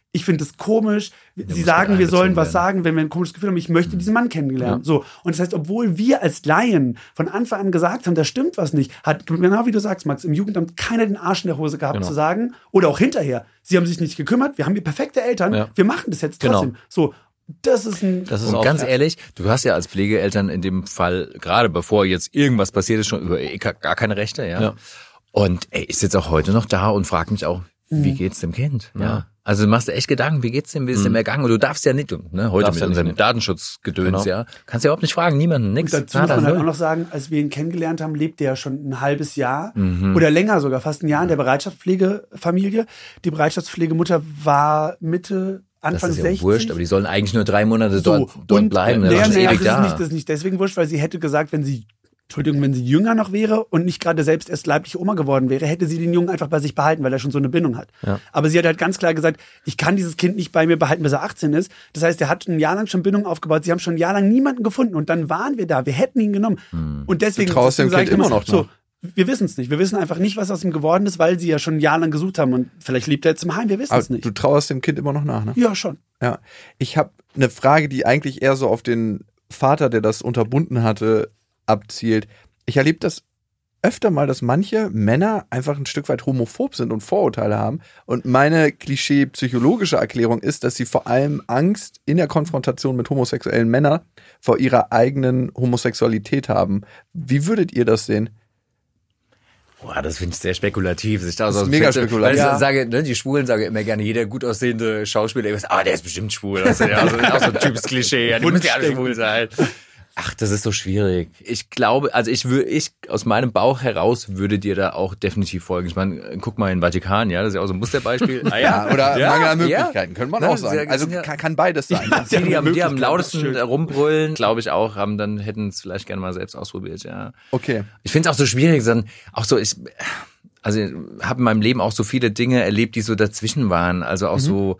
ich finde es komisch, sie sagen, wir sollen was sagen, wenn wir ein komisches Gefühl haben, ich möchte diesen Mann kennenlernen. So. Und das heißt, obwohl wir als Laien von Anfang an gesagt haben, da stimmt was nicht, hat, genau wie du sagst, Max, im Jugendamt keiner den Arsch in der Hose gehabt zu sagen, oder auch hinterher, sie haben sich nicht gekümmert, wir haben hier perfekte Eltern, wir machen das jetzt trotzdem. So. Das ist und ganz ehrlich, du hast ja als Pflegeeltern in dem Fall, gerade bevor jetzt irgendwas passiert ist, schon gar keine Rechte, ja. Und ich sitze auch heute noch da und frage mich auch, wie geht's dem Kind? Ja. Also du machst dir echt Gedanken, wie geht's dem, wie ist dem ergangen? Und du darfst ja nicht, ne, heute mit unserem Datenschutzgedöns, ja, kannst ja überhaupt nicht fragen, niemanden, nix. Und dazu muss man halt auch noch sagen, als wir ihn kennengelernt haben, lebte er schon ein halbes Jahr oder länger sogar, fast ein Jahr in der Bereitschaftspflegefamilie. Die Bereitschaftspflegemutter war Anfang 60. Das ist ja wurscht, aber die sollen eigentlich nur 3 Monate dort bleiben. Das ist nicht deswegen wurscht, weil sie hätte gesagt, wenn sie jünger noch wäre und nicht gerade selbst erst leibliche Oma geworden wäre, hätte sie den Jungen einfach bei sich behalten, weil er schon so eine Bindung hat. Ja. Aber sie hat halt ganz klar gesagt, ich kann dieses Kind nicht bei mir behalten, bis er 18 ist. Das heißt, er hat ein Jahr lang schon Bindung aufgebaut. Sie haben schon ein Jahr lang niemanden gefunden und dann waren wir da. Wir hätten ihn genommen. Und deswegen du traust dem Kind immer noch. So, wir wissen es nicht. Wir wissen einfach nicht, was aus ihm geworden ist, weil sie ja schon ein Jahr lang gesucht haben und vielleicht lebt er jetzt im Heim. Wir wissen es nicht. Du trauerst dem Kind immer noch nach, ne? Ja, schon. Ja. Ich habe eine Frage, die eigentlich eher so auf den Vater, der das unterbunden hatte, abzielt. Ich erlebe das öfter mal, dass manche Männer einfach ein Stück weit homophob sind und Vorurteile haben. Und meine klischee-psychologische Erklärung ist, dass sie vor allem Angst in der Konfrontation mit homosexuellen Männern vor ihrer eigenen Homosexualität haben. Wie würdet ihr das sehen? Boah, das finde ich sehr spekulativ. Das ist mega spekulativ. Weil ich sage, ne, die Schwulen sagen immer gerne, jeder gut aussehende Schauspieler, der ist bestimmt schwul. Also, ja, auch so ein typisches Klischee. Ja, die müssen ja alle schwul sein. Ach, das ist so schwierig. Ich glaube, also ich aus meinem Bauch heraus würde dir da auch definitiv folgen. Ich meine, guck mal in den Vatikan, ja, das ist ja auch so ein Musterbeispiel. Oder Mangel an Möglichkeiten, könnte man auch sagen. Also kann beides sein. Die am lautesten rumbrüllen, glaube ich auch, hätten es vielleicht gerne mal selbst ausprobiert, ja. Okay. Ich finde es auch so schwierig, ich habe in meinem Leben auch so viele Dinge erlebt, die so dazwischen waren, also auch so,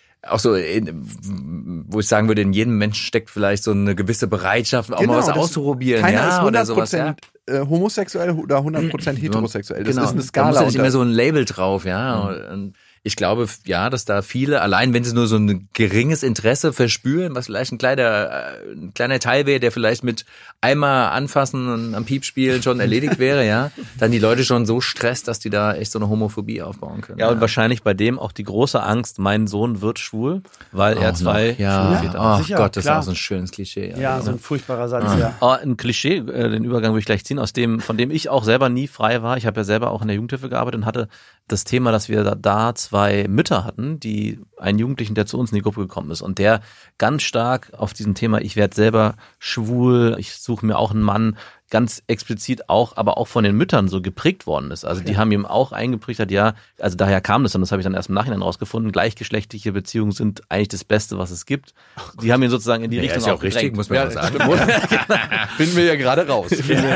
wo ich sagen würde, in jedem Menschen steckt vielleicht so eine gewisse Bereitschaft, auch mal was auszuprobieren. Keiner ist 100% oder sowas, homosexuell oder 100% heterosexuell. Das ist eine Skala. Da muss ja nicht immer so ein Label drauf, ja. Und ich glaube, ja, dass da viele, allein wenn sie nur so ein geringes Interesse verspüren, was vielleicht ein kleiner Teil wäre, der vielleicht mit einmal anfassen und am Piep spielen schon erledigt wäre, ja, dann die Leute schon so stresst, dass die da echt so eine Homophobie aufbauen können. Ja, und wahrscheinlich bei dem auch die große Angst, mein Sohn wird schwul, weil er 2 Schwulväter hat. Sicher, Gott, das klar. ist auch so ein schönes Klischee. Ja, so ein furchtbarer Satz, ja. Ein Klischee, den Übergang würde ich gleich ziehen, von dem ich auch selber nie frei war. Ich habe ja selber auch in der Jugendhilfe gearbeitet und hatte das Thema, dass wir da 2 Mütter hatten, die einen Jugendlichen, der zu uns in die Gruppe gekommen ist und der ganz stark auf diesem Thema, ich werde selber schwul, ich suche mir auch einen Mann, ganz explizit aber auch von den Müttern so geprägt worden ist. Also die haben ihm auch eingeprägt, also daher kam das und das habe ich dann erst im Nachhinein rausgefunden, gleichgeschlechtliche Beziehungen sind eigentlich das Beste, was es gibt. Die haben ihn sozusagen in die Richtung ist ja auch richtig, muss man ja sagen. Finden wir ja gerade raus.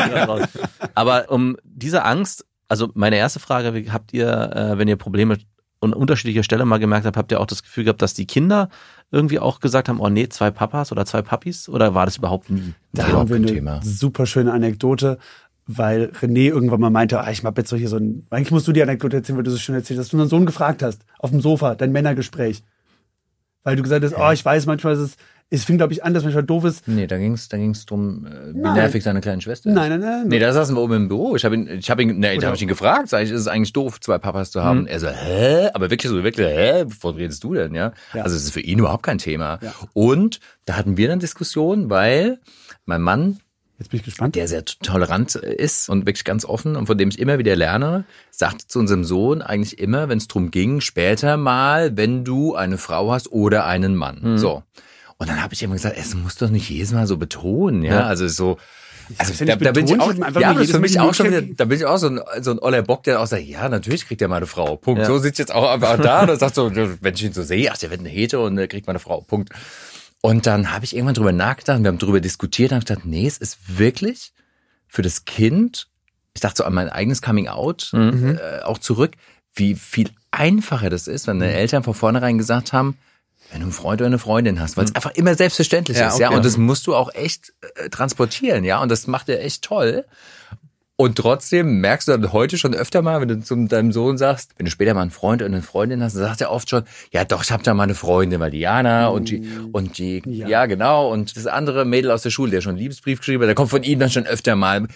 Aber um diese Angst, also meine erste Frage, habt ihr, wenn ihr Probleme an unterschiedlicher Stelle mal gemerkt habt ihr auch das Gefühl gehabt, dass die Kinder irgendwie auch gesagt haben, oh nee, 2 Papas oder 2 Papis? Oder war das überhaupt nie? Da haben wir eine super schöne Anekdote, weil René irgendwann mal meinte, ich mach jetzt so hier eigentlich musst du die Anekdote erzählen, weil du so schön erzählt hast, dass du unseren Sohn gefragt hast, auf dem Sofa, dein Männergespräch. Weil du gesagt hast, ich weiß, manchmal es fing, glaube ich, an, dass manchmal doof ist. Nee, da ging's drum, wie nervig seine kleine Schwester ist. Nein. Nee, da saßen wir oben im Büro. Da habe ich ihn gefragt, ist es eigentlich doof, 2 Papas zu haben? Er so, hä? Aber wirklich, wovon redest du denn, ja? Also, es ist für ihn überhaupt kein Thema. Ja. Und da hatten wir dann Diskussion, weil mein Mann, jetzt bin ich gespannt, der sehr tolerant ist und wirklich ganz offen und von dem ich immer wieder lerne, sagte zu unserem Sohn eigentlich immer, wenn es drum ging, später mal, wenn du eine Frau hast oder einen Mann. So. Und dann habe ich immer gesagt, es muss doch nicht jedes Mal so betonen, ja. Also so, da bin ich auch, das für mich auch schon wieder, da bin ich auch so ein Oller Bock, der auch sagt, ja, natürlich kriegt er mal eine Frau, Punkt. Ja. So sitzt jetzt auch einfach da und sagt so, wenn ich ihn so sehe, der wird eine Hetero und der kriegt mal eine Frau, Punkt. Und dann habe ich irgendwann drüber nachgedacht, wir haben drüber diskutiert und habe gedacht, nee, es ist wirklich für das Kind, ich dachte so an mein eigenes Coming Out, auch zurück, wie viel einfacher das ist, wenn deine Eltern von vornherein gesagt haben, wenn du einen Freund oder eine Freundin hast, weil es einfach immer selbstverständlich ist, ja, und das musst du auch echt transportieren, ja, und das macht er echt toll. Und trotzdem merkst du dann heute schon öfter mal, wenn du zu deinem Sohn sagst, wenn du später mal einen Freund oder eine Freundin hast, dann sagt er oft schon, ja doch, ich hab da mal eine Freundin, weil Diana und die, ja genau, und das andere Mädel aus der Schule, der schon einen Liebesbrief geschrieben hat, der kommt von ihm dann schon öfter mal.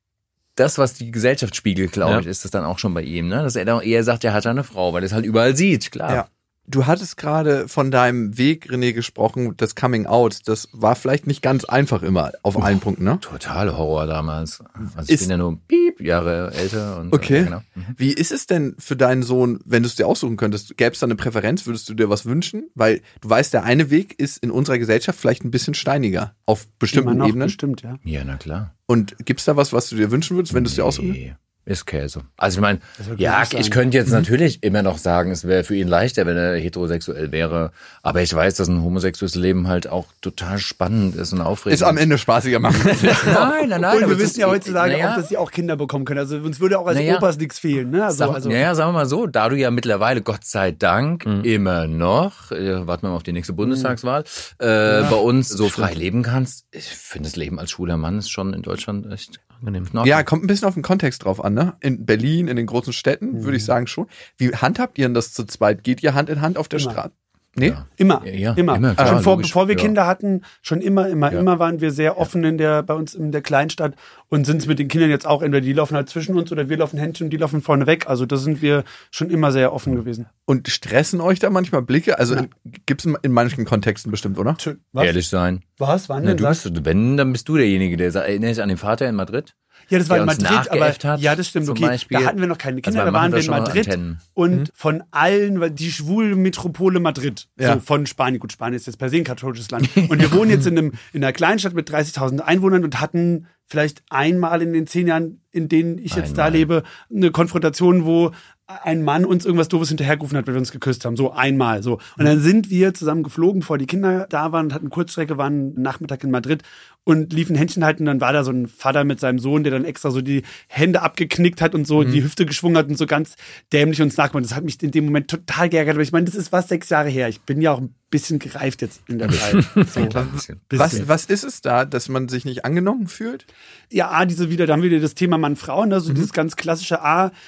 Das, was die Gesellschaft spiegelt, glaube ich, ist das dann auch schon bei ihm, ne? Dass er dann eher sagt, er hat da eine Frau, weil er es halt überall sieht, klar. Ja. Du hattest gerade von deinem Weg, René, gesprochen, das Coming Out. Das war vielleicht nicht ganz einfach immer auf allen Punkten, ne? Total Horror damals. Also ich bin ja nur Jahre älter. Und, okay. Genau. Wie ist es denn für deinen Sohn, wenn du es dir aussuchen könntest? Gäbe es da eine Präferenz? Würdest du dir was wünschen? Weil du weißt, der eine Weg ist in unserer Gesellschaft vielleicht ein bisschen steiniger auf bestimmten Ebenen. Bestimmt, ja. Ja, na klar. Und gibt's da was du dir wünschen würdest, wenn du es dir aussuchen würdest? Ist Käse. Also ich meine, ja, ich könnte jetzt natürlich immer noch sagen, es wäre für ihn leichter, wenn er heterosexuell wäre. Aber ich weiß, dass ein homosexuelles Leben halt auch total spannend ist und aufregend. Ist am Ende spaßiger machen. Nein. Und wir wissen ja heutzutage auch, dass sie auch Kinder bekommen können. Also uns würde auch als Opas nichts fehlen. Ne? Sagen wir mal so, da du ja mittlerweile, Gott sei Dank, immer noch, warten wir mal auf die nächste Bundestagswahl, bei uns so frei leben kannst. Ich finde, das Leben als schwuler Mann ist schon in Deutschland echt angenehm. Ja, kommt ein bisschen auf den Kontext drauf an, ne? In Berlin, in den großen Städten, würde ich sagen schon. Wie handhabt ihr denn das zu zweit? Geht ihr Hand in Hand auf der Straße? Nee? Ja. Immer. Klar, schon bevor wir Kinder hatten, schon immer waren wir sehr offen bei uns in der Kleinstadt und sind es mit den Kindern jetzt auch, entweder die laufen halt zwischen uns oder wir laufen Händchen und die laufen vorne weg. Also da sind wir schon immer sehr offen gewesen. Und stressen euch da manchmal Blicke? Also gibt's in manchen Kontexten bestimmt, oder? Was? Ehrlich sein. Was? Wann denn? Wenn, dann bist du derjenige, der sagt, erinnerst dich an den Vater in Madrid? Ja, das war in Madrid, aber hat, ja, das stimmt, okay. Beispiel. Da hatten wir noch keine Kinder, Also da waren wir in Madrid Antennen. und von allen, die schwule Metropole Madrid, so von Spanien, gut, Spanien ist jetzt per se ein katholisches Land und wir wohnen jetzt in einer Kleinstadt mit 30.000 Einwohnern und hatten vielleicht einmal in den 10 Jahren, in denen ich jetzt da lebe, eine Konfrontation, wo ein Mann uns irgendwas Doofes hinterhergerufen hat, weil wir uns geküsst haben. So einmal. So. Und dann sind wir zusammen geflogen, bevor die Kinder da waren und hatten Kurzstrecke, waren Nachmittag in Madrid und liefen Händchen halten. Und dann war da so ein Vater mit seinem Sohn, der dann extra so die Hände abgeknickt hat und so die Hüfte geschwungen hat und so ganz dämlich uns nachgemacht. Das hat mich in dem Moment total geärgert. Aber ich meine, das ist 6 Jahre her. Ich bin ja auch ein bisschen gereift jetzt in der Zeit. So. Was ist es da, dass man sich nicht angenommen fühlt? Ja, da haben wir wieder das Thema Mann-Frau, ne? So dieses ganz klassische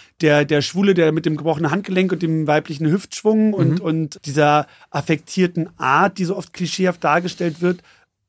der Schwule, der mit dem gebrochenen Handgelenk und dem weiblichen Hüftschwung und dieser affektierten Art, die so oft klischeehaft dargestellt wird.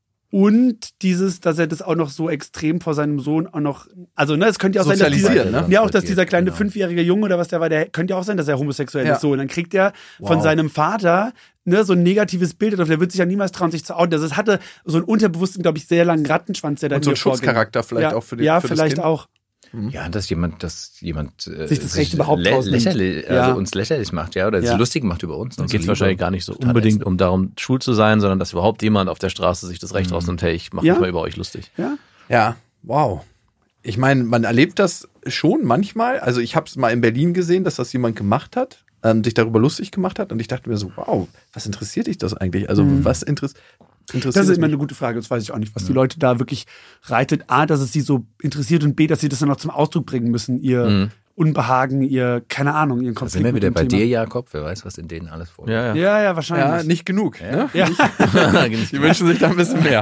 Und dass er das auch noch so extrem vor seinem Sohn auch noch, also ne, es könnte ja auch sein, dass dieser kleine 5-jährige Junge oder was der war, der könnte ja auch sein, dass er homosexuell ist. So, und dann kriegt er von seinem Vater so ein negatives Bild drauf. Der wird sich ja niemals trauen, sich zu outen. Also es hatte so einen unterbewussten, glaube ich, sehr langen Rattenschwanz, der da und so einen Schutzcharakter vielleicht auch für die Ja, für vielleicht das kind. auch. Ja, dass jemand sich das Recht überhaupt lächerlich, also uns lächerlich macht, oder sich lustig macht über uns. Dann geht es wahrscheinlich gar nicht so unbedingt darum, schwul zu sein, sondern dass überhaupt jemand auf der Straße sich das Recht rausnimmt, hey, ich mache mich mal über euch lustig. Ja, wow. Ich meine, man erlebt das schon manchmal. Also ich habe es mal in Berlin gesehen, dass das jemand gemacht hat, sich darüber lustig gemacht hat. Und ich dachte mir so, wow, was interessiert dich das eigentlich? Also was interessiert das ist immer eine gute Frage, das weiß ich auch nicht, was die Leute da wirklich reitet. A, dass es sie so interessiert und B, dass sie das dann noch zum Ausdruck bringen müssen, ihr Unbehagen, keine Ahnung, ihren Konflikt. Sind wir wieder bei Thema. dir, Jakob? Wer weiß, was in denen alles vorgeht. Ja, wahrscheinlich. Ja, nicht genug. Ne? Ja. Die wünschen sich da ein bisschen mehr.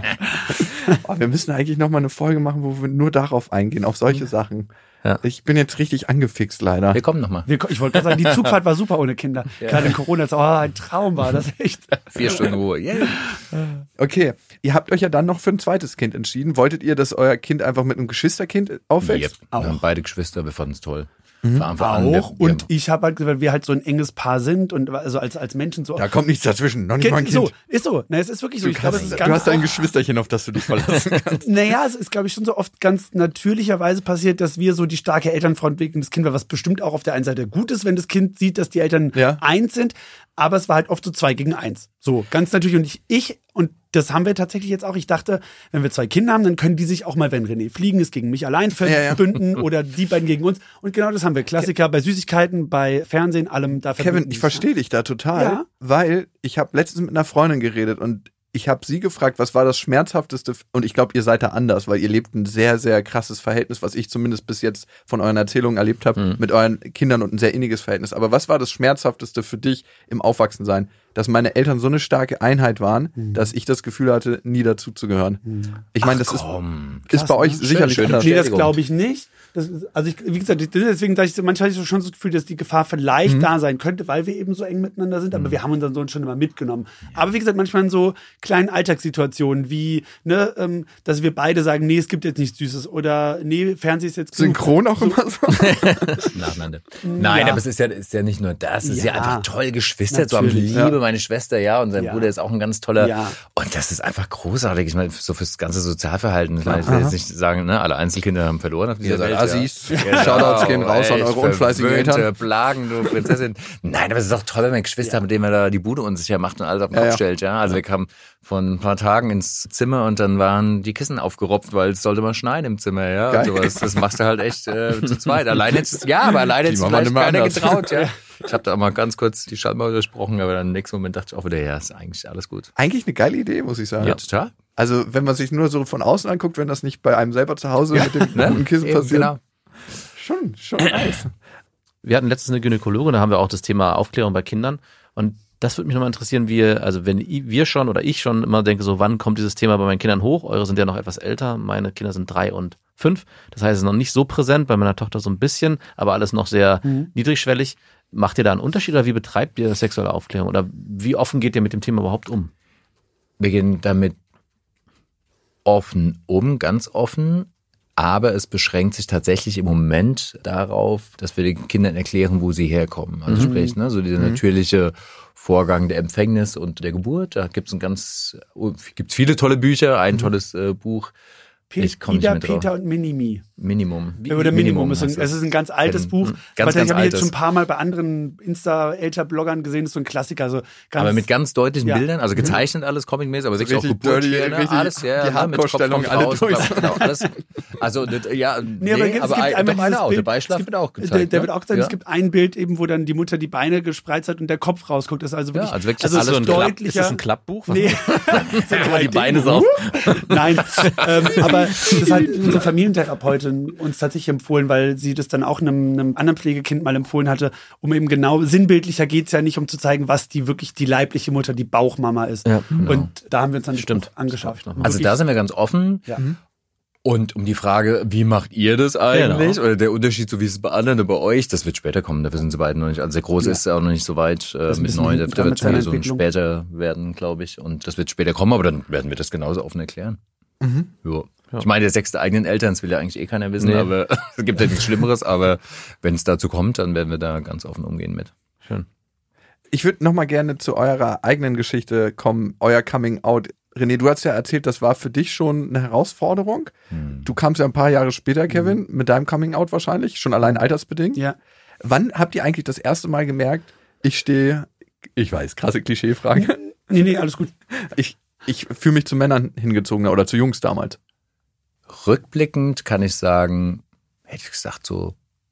Wir müssen eigentlich noch mal eine Folge machen, wo wir nur darauf eingehen, auf solche Sachen. Ja. Ich bin jetzt richtig angefixt, leider. Wir kommen nochmal. Ich wollte gerade sagen, die Zugfahrt war super ohne Kinder. Gerade in Corona, ein Traum war das echt. 4 Stunden Ruhe. Yeah. Okay, ihr habt euch ja dann noch für ein zweites Kind entschieden. Wolltet ihr, dass euer Kind einfach mit einem Geschwisterkind aufwächst? Yep. Wir haben beide Geschwister, wir fanden es toll. Und ich habe halt gesagt, weil wir halt so ein enges Paar sind und also als Menschen so. Da kommt nichts dazwischen, noch nicht mal ein Kind. So, ist so. Na, es ist wirklich so. Ich glaube, es ist ganz du hast ein Geschwisterchen, auf das du dich verlassen kannst. Naja, es ist, glaube ich, schon so oft ganz natürlicherweise passiert, dass wir so die starke Elternfront wegen des Kindes, was bestimmt auch auf der einen Seite gut ist, wenn das Kind sieht, dass die Eltern eins sind. Aber es war halt oft so 2 gegen 1. So, ganz natürlich. Und und das haben wir tatsächlich jetzt auch. Ich dachte, wenn wir 2 Kinder haben, dann können die sich auch mal, wenn René fliegen ist, gegen mich allein verbünden oder die beiden gegen uns. Und genau das haben wir. Klassiker bei Süßigkeiten, bei Fernsehen, allem. Da Kevin, ich verstehe dich da total, weil ich habe letztens mit einer Freundin geredet und ich habe sie gefragt, was war das Schmerzhafteste, und ich glaube, ihr seid da anders, weil ihr lebt ein sehr, sehr krasses Verhältnis, was ich zumindest bis jetzt von euren Erzählungen erlebt habe, mit euren Kindern und ein sehr inniges Verhältnis. Aber was war das Schmerzhafteste für dich im Aufwachsensein? dass meine Eltern so eine starke Einheit waren, dass ich das Gefühl hatte, nie dazu zu gehören. Ich meine, das ist bei euch sicherlich anders. Nee, das glaube ich nicht. Wie gesagt, deswegen sage ich, manchmal habe ich schon das Gefühl, dass die Gefahr vielleicht da sein könnte, weil wir eben so eng miteinander sind, aber wir haben unseren Sohn schon immer mitgenommen. Aber wie gesagt, manchmal in so kleinen Alltagssituationen wie, ne, dass wir beide sagen, nee, es gibt jetzt nichts Süßes oder nee, Fernsehen ist jetzt genug. Synchron auch immer so? Nacheinander. Nein, aber es ist ja nicht nur das, es ist ja einfach toll geschwistert. So, ich liebe meine Schwester, und sein Bruder ist auch ein ganz toller. Ja. Und das ist einfach großartig. Ich meine, so fürs ganze Sozialverhalten. Ich will jetzt nicht sagen, ne, alle Einzelkinder haben verloren auf dieser Welt. Assis. Genau. Shoutouts gehen raus an eure unfleißigen Eltern. Plagen, du Prinzessin. Nein, aber es ist auch toll, wenn man Geschwister, mit denen man da die Bude unsicher macht und alles auf den Kopf stellt. Ja, also wir kamen von ein paar Tagen ins Zimmer und dann waren die Kissen aufgeropft, weil es sollte mal schneien im Zimmer. Ja, und sowas. Das machst du halt echt zu zweit. Alleine hättest du vielleicht keiner getraut. Ja. Ich habe da auch mal ganz kurz die Schallmauer gesprochen, aber dann im nächsten Moment dachte ich auch wieder, ja, ist eigentlich alles gut. Eigentlich eine geile Idee, muss ich sagen. Ja, total. Also wenn man sich nur so von außen anguckt, wenn das nicht bei einem selber zu Hause mit dem Kissen passiert. Genau. Schon nice. Wir hatten letztens eine Gynäkologin, da haben wir auch das Thema Aufklärung bei Kindern. Und das würde mich nochmal interessieren, wenn wir schon oder ich schon immer denke, so wann kommt dieses Thema bei meinen Kindern hoch? Eure sind ja noch etwas älter, meine Kinder sind 3 und 5. Das heißt, es ist noch nicht so präsent, bei meiner Tochter so ein bisschen, aber alles noch sehr niedrigschwellig. Macht ihr da einen Unterschied oder wie betreibt ihr sexuelle Aufklärung? Oder wie offen geht ihr mit dem Thema überhaupt um? Wir gehen damit offen um, ganz offen. Aber es beschränkt sich tatsächlich im Moment darauf, dass wir den Kindern erklären, wo sie herkommen. Also sprich, ne, so dieser natürliche Vorgang der Empfängnis und der Geburt. Da gibt's viele tolle Bücher. Ein tolles Buch. Ida, Peter und Minimi. Minimum. Oder Minimum. Es ist ein ganz altes Buch. Ganz ich habe altes. jetzt schon ein paar Mal bei anderen Insta-Älter-Bloggern gesehen. Das ist so ein Klassiker. Also aber mit ganz deutlichen Bildern, also gezeichnet alles, comic-mäßig, aber wirklich auch Geburt, alles, die Hardcore-Stellung, alle durch. Genau, alles. Also, ja, der Beischlaf wird auch gezeigt. Der wird auch gezeigt. Es gibt ein Bild eben, wo dann die Mutter die Beine gespreizt hat und der Kopf rausguckt. Das ist also wirklich, also alles so deutlicher. Ist das ein Klappbuch? Nee. Die Beine so. Nein, aber das ist halt unsere Familientherapeutin uns tatsächlich empfohlen, weil sie das dann auch einem anderen Pflegekind mal empfohlen hatte, um eben genau, sinnbildlicher geht's ja nicht, um zu zeigen, was die leibliche Mutter, die Bauchmama ist. Ja, genau. Und da haben wir uns dann angeschafft. Also da sind wir ganz offen. Ja. Und um die Frage, wie macht ihr das eigentlich? Genau. Oder der Unterschied, so wie es bei anderen oder bei euch, das wird später kommen, dafür sind sie beide noch nicht, also der Große ist ja auch noch nicht so weit mit 9, der wird so ein später werden, glaube ich. Und das wird später kommen, aber dann werden wir das genauso offen erklären. Ja. Ich meine, der 6. eigenen Eltern, das will ja eigentlich keiner wissen, aber es gibt ja nichts Schlimmeres, aber wenn es dazu kommt, dann werden wir da ganz offen umgehen mit. Schön. Ich würde nochmal gerne zu eurer eigenen Geschichte kommen, euer Coming Out. René, du hast ja erzählt, das war für dich schon eine Herausforderung. Du kamst ja ein paar Jahre später, Kevin, mit deinem Coming Out wahrscheinlich, schon allein altersbedingt. Ja. Wann habt ihr eigentlich das erste Mal gemerkt, ich weiß, krasse Klischeefrage. Nee, alles gut. Ich fühle mich zu Männern hingezogen oder zu Jungs damals. Rückblickend kann ich sagen, hätte ich gesagt so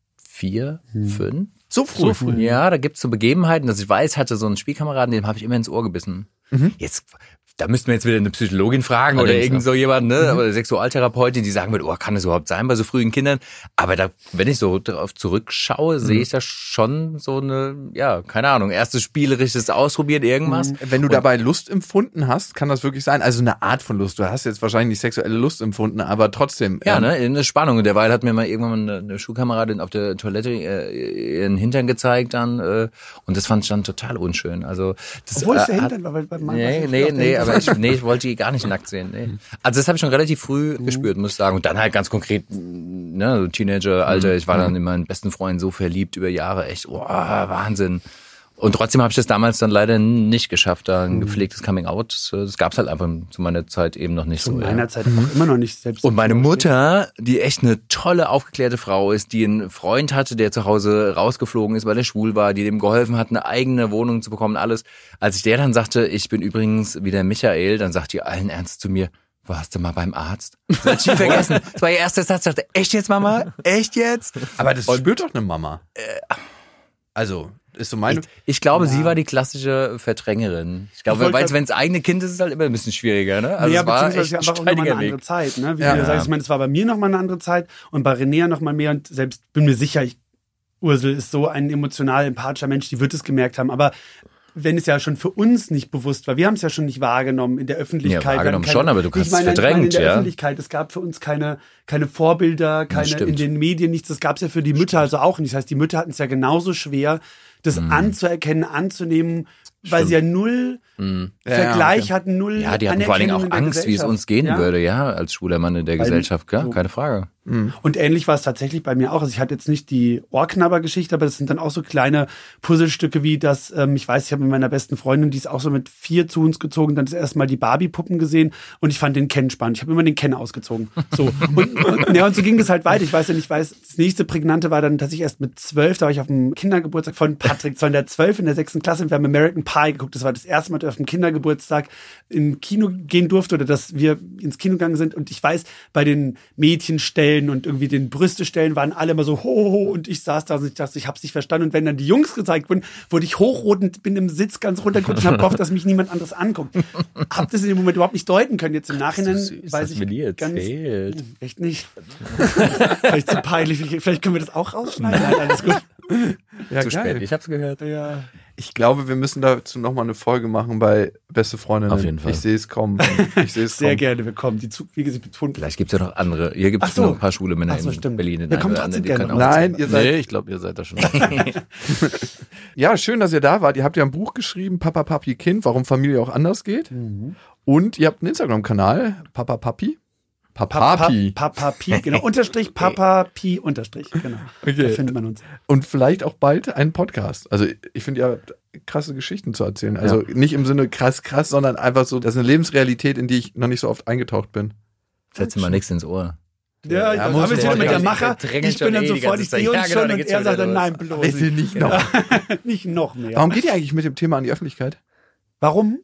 4, 5. So früh? Ja, da gibt's so Begebenheiten, dass ich weiß, hatte so einen Spielkameraden, dem habe ich immer ins Ohr gebissen. Jetzt, da müssten wir jetzt wieder eine Psychologin fragen oder irgend so jemand, ne, oder Sexualtherapeutin, die sagen wird, kann das überhaupt sein bei so frühen Kindern? Aber da, wenn ich so darauf zurückschaue, sehe ich da schon so eine, keine Ahnung, erstes spielerisches Ausprobieren, irgendwas. Wenn du dabei Lust empfunden hast, kann das wirklich sein, also eine Art von Lust. Du hast jetzt wahrscheinlich nicht sexuelle Lust empfunden, aber trotzdem. Ja, ne, eine Spannung. Und derweil hat mir mal irgendwann eine Schulkameradin auf der Toilette ihren Hintern gezeigt dann, und das fand ich dann total unschön. Also, das, obwohl es der Hintern war, weil beim Mann Nee, aber ich wollte die gar nicht nackt sehen. Nee. Also das habe ich schon relativ früh gespürt, muss ich sagen. Und dann halt ganz konkret, ne, so Teenager-Alter, ich war dann in meinen besten Freund so verliebt über Jahre, echt, Wahnsinn. Und trotzdem habe ich das damals dann leider nicht geschafft, da ein gepflegtes Coming-out. Das gab's halt einfach zu meiner Zeit eben noch nicht so. Zu meiner Zeit auch immer noch nicht selbst. Und meine Mutter, die echt eine tolle, aufgeklärte Frau ist, die einen Freund hatte, der zu Hause rausgeflogen ist, weil er schwul war, die dem geholfen hat, eine eigene Wohnung zu bekommen, alles. Als ich der dann sagte, ich bin übrigens wieder Michael, dann sagt die allen Ernst zu mir, warst du mal beim Arzt? Das hat ich nie vergessen. Das war ihr erster Satz. Ich dachte, echt jetzt, Mama? Echt jetzt? Aber das spürt doch eine Mama. Also, ist so meine. Ich glaube, sie war die klassische Verdrängerin. Ich glaube, weil wenn es eigene Kind ist, ist es halt immer ein bisschen schwieriger, ne? Also es war echt einfach auch nochmal eine andere Zeit, ne? Wie du sagst, ich meine, es war bei mir nochmal eine andere Zeit und bei René nochmal mehr und selbst bin mir sicher, Ursel ist so ein emotional empathischer Mensch, die wird es gemerkt haben, aber wenn es ja schon für uns nicht bewusst war, wir haben es ja schon nicht wahrgenommen in der Öffentlichkeit. Ja, wahrgenommen schon, aber du kannst es verdrängt, ich meine in der ja. Öffentlichkeit, es gab für uns keine Vorbilder, in den Medien nichts, das gab es ja für die Mütter also auch nicht. Das heißt, die Mütter hatten es ja genauso schwer, das anzuerkennen, anzunehmen, weil sie ja null Vergleich hatten, null Ja, die hatten vor allen Dingen auch Anerkennung in der Angst, wie es uns gehen würde, ja, als schwuler Mann in der Gesellschaft, ja, keine Frage. Und ähnlich war es tatsächlich bei mir auch. Also ich hatte jetzt nicht die Ohrknabber-Geschichte, aber das sind dann auch so kleine Puzzlestücke wie das, ich weiß, ich habe mit meiner besten Freundin, die ist auch so mit 4 zu uns gezogen, dann das erste Mal die Barbie-Puppen gesehen und ich fand den Ken spannend. Ich habe immer den Ken ausgezogen. So. Und so ging das halt weiter. Ich weiß, das nächste Prägnante war dann, dass ich erst mit 12, da war ich auf dem Kindergeburtstag von Patrick, so in der 12 in der 6. Klasse, wir haben American Pie geguckt. Das war das erste Mal, dass ich auf dem Kindergeburtstag im Kino gehen durfte oder dass wir ins Kino gegangen sind. Und ich weiß, bei den Mädchenstellen und irgendwie den Brüstestellen waren alle immer so ho und ich saß da und ich dachte, ich hab's nicht verstanden. Und wenn dann die Jungs gezeigt wurden, wurde ich hochrot und bin im Sitz ganz runtergeguckt und hab gehofft, dass mich niemand anderes anguckt. Hab das in dem Moment überhaupt nicht deuten können. Jetzt im Nachhinein weiß ich ganz echt nicht. Vielleicht zu peinlich. Vielleicht können wir das auch rausschneiden. Nein, alles gut. Ja, Zu spät, ich hab's gehört. Ja. Ich glaube, wir müssen dazu nochmal eine Folge machen bei Beste Freundinnen. Auf jeden Fall. Ich sehe es kommen. Sehr gerne, wir kommen. Wie gesagt, betont. Vielleicht gibt's ja noch andere. Hier gibt's Ach so. noch ein paar schwule Männer in stimmt. Berlin. Wir kommen trotzdem gerne. Nein, ihr seid. Nee, ich glaube, ihr seid da schon. Ja, schön, dass ihr da wart. Ihr habt ja ein Buch geschrieben, Papa, Papi, Kind, warum Familie auch anders geht. Und ihr habt einen Instagram-Kanal, Papa, Papi. Papapi. Papapi, genau. Unterstrich, Papapi, Unterstrich, genau. Okay. Da findet man uns. Und vielleicht auch bald einen Podcast. Also ich finde, ihr habt krasse Geschichten zu erzählen. Also nicht im Sinne krass, sondern einfach so, das ist eine Lebensrealität, in die ich noch nicht so oft eingetaucht bin. Setz dir mal nichts ins Ohr. Ja, ich habe jetzt wieder mit der Macher. Ich bin dann sofort, ich sehe uns schon und er sagt dann, nein, bloß Bitte nicht noch. nicht noch mehr. Warum geht ihr eigentlich mit dem Thema an die Öffentlichkeit? Warum?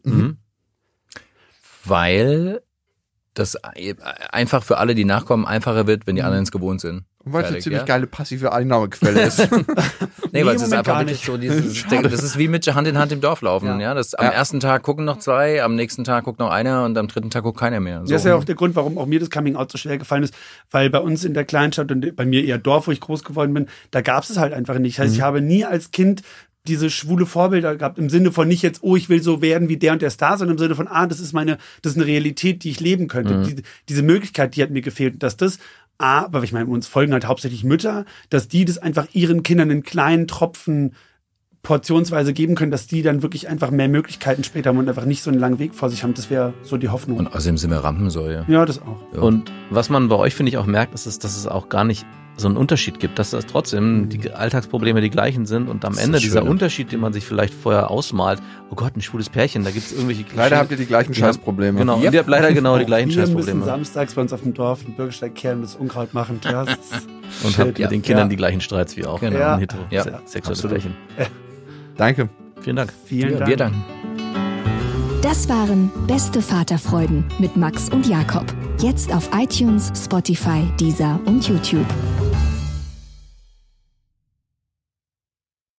Weil das einfach für alle, die nachkommen, einfacher wird, wenn die anderen es gewohnt sind. Und weil es eine Fertig, ziemlich ja? geile passive Einnahmequelle ist. Nee, weil es im ist Moment einfach gar wirklich nicht. so dieses Ding, das ist wie mit Hand in Hand im Dorf laufen. Ja. Das, am ersten Tag gucken noch 2, am nächsten Tag guckt noch einer und am 3. Tag guckt keiner mehr. So. Das ist ja auch der Grund, warum auch mir das Coming-out so schwer gefallen ist, weil bei uns in der Kleinstadt und bei mir eher Dorf, wo ich groß geworden bin, da gab es halt einfach nicht. Das heißt, ich habe nie als Kind diese schwule Vorbilder gehabt, im Sinne von nicht jetzt, ich will so werden wie der und der Star, sondern im Sinne von, das ist eine Realität, die ich leben könnte. Diese Möglichkeit, die hat mir gefehlt, dass das, aber ich meine, uns folgen halt hauptsächlich Mütter, dass die das einfach ihren Kindern in kleinen Tropfen portionsweise geben können, dass die dann wirklich einfach mehr Möglichkeiten später haben und einfach nicht so einen langen Weg vor sich haben. Das wäre so die Hoffnung. Und außerdem sind wir Rampensäue. Ja, das auch. Ja. Und was man bei euch, finde ich, auch merkt, ist, dass es auch gar nicht so einen Unterschied gibt, dass das trotzdem die Alltagsprobleme die gleichen sind und am Ende dieser Unterschied, den man sich vielleicht vorher ausmalt, oh Gott, ein schwules Pärchen, da gibt es irgendwelche Klischees. Leider habt ihr die gleichen Scheißprobleme. Genau, und ihr habt leider genau die gleichen Wir müssen Scheißprobleme. samstags bei uns auf dem Dorf den Bürgersteig kehren und das Unkraut machen. Ja, das ist Und habt mit den Kindern die gleichen Streits wie auch. Genau. Ja. Sexuelle Pärchen. Danke. Vielen Dank. Vielen Dank. Wir danken. Das waren Beste Vaterfreuden mit Max und Jakob. Jetzt auf iTunes, Spotify, Deezer und YouTube.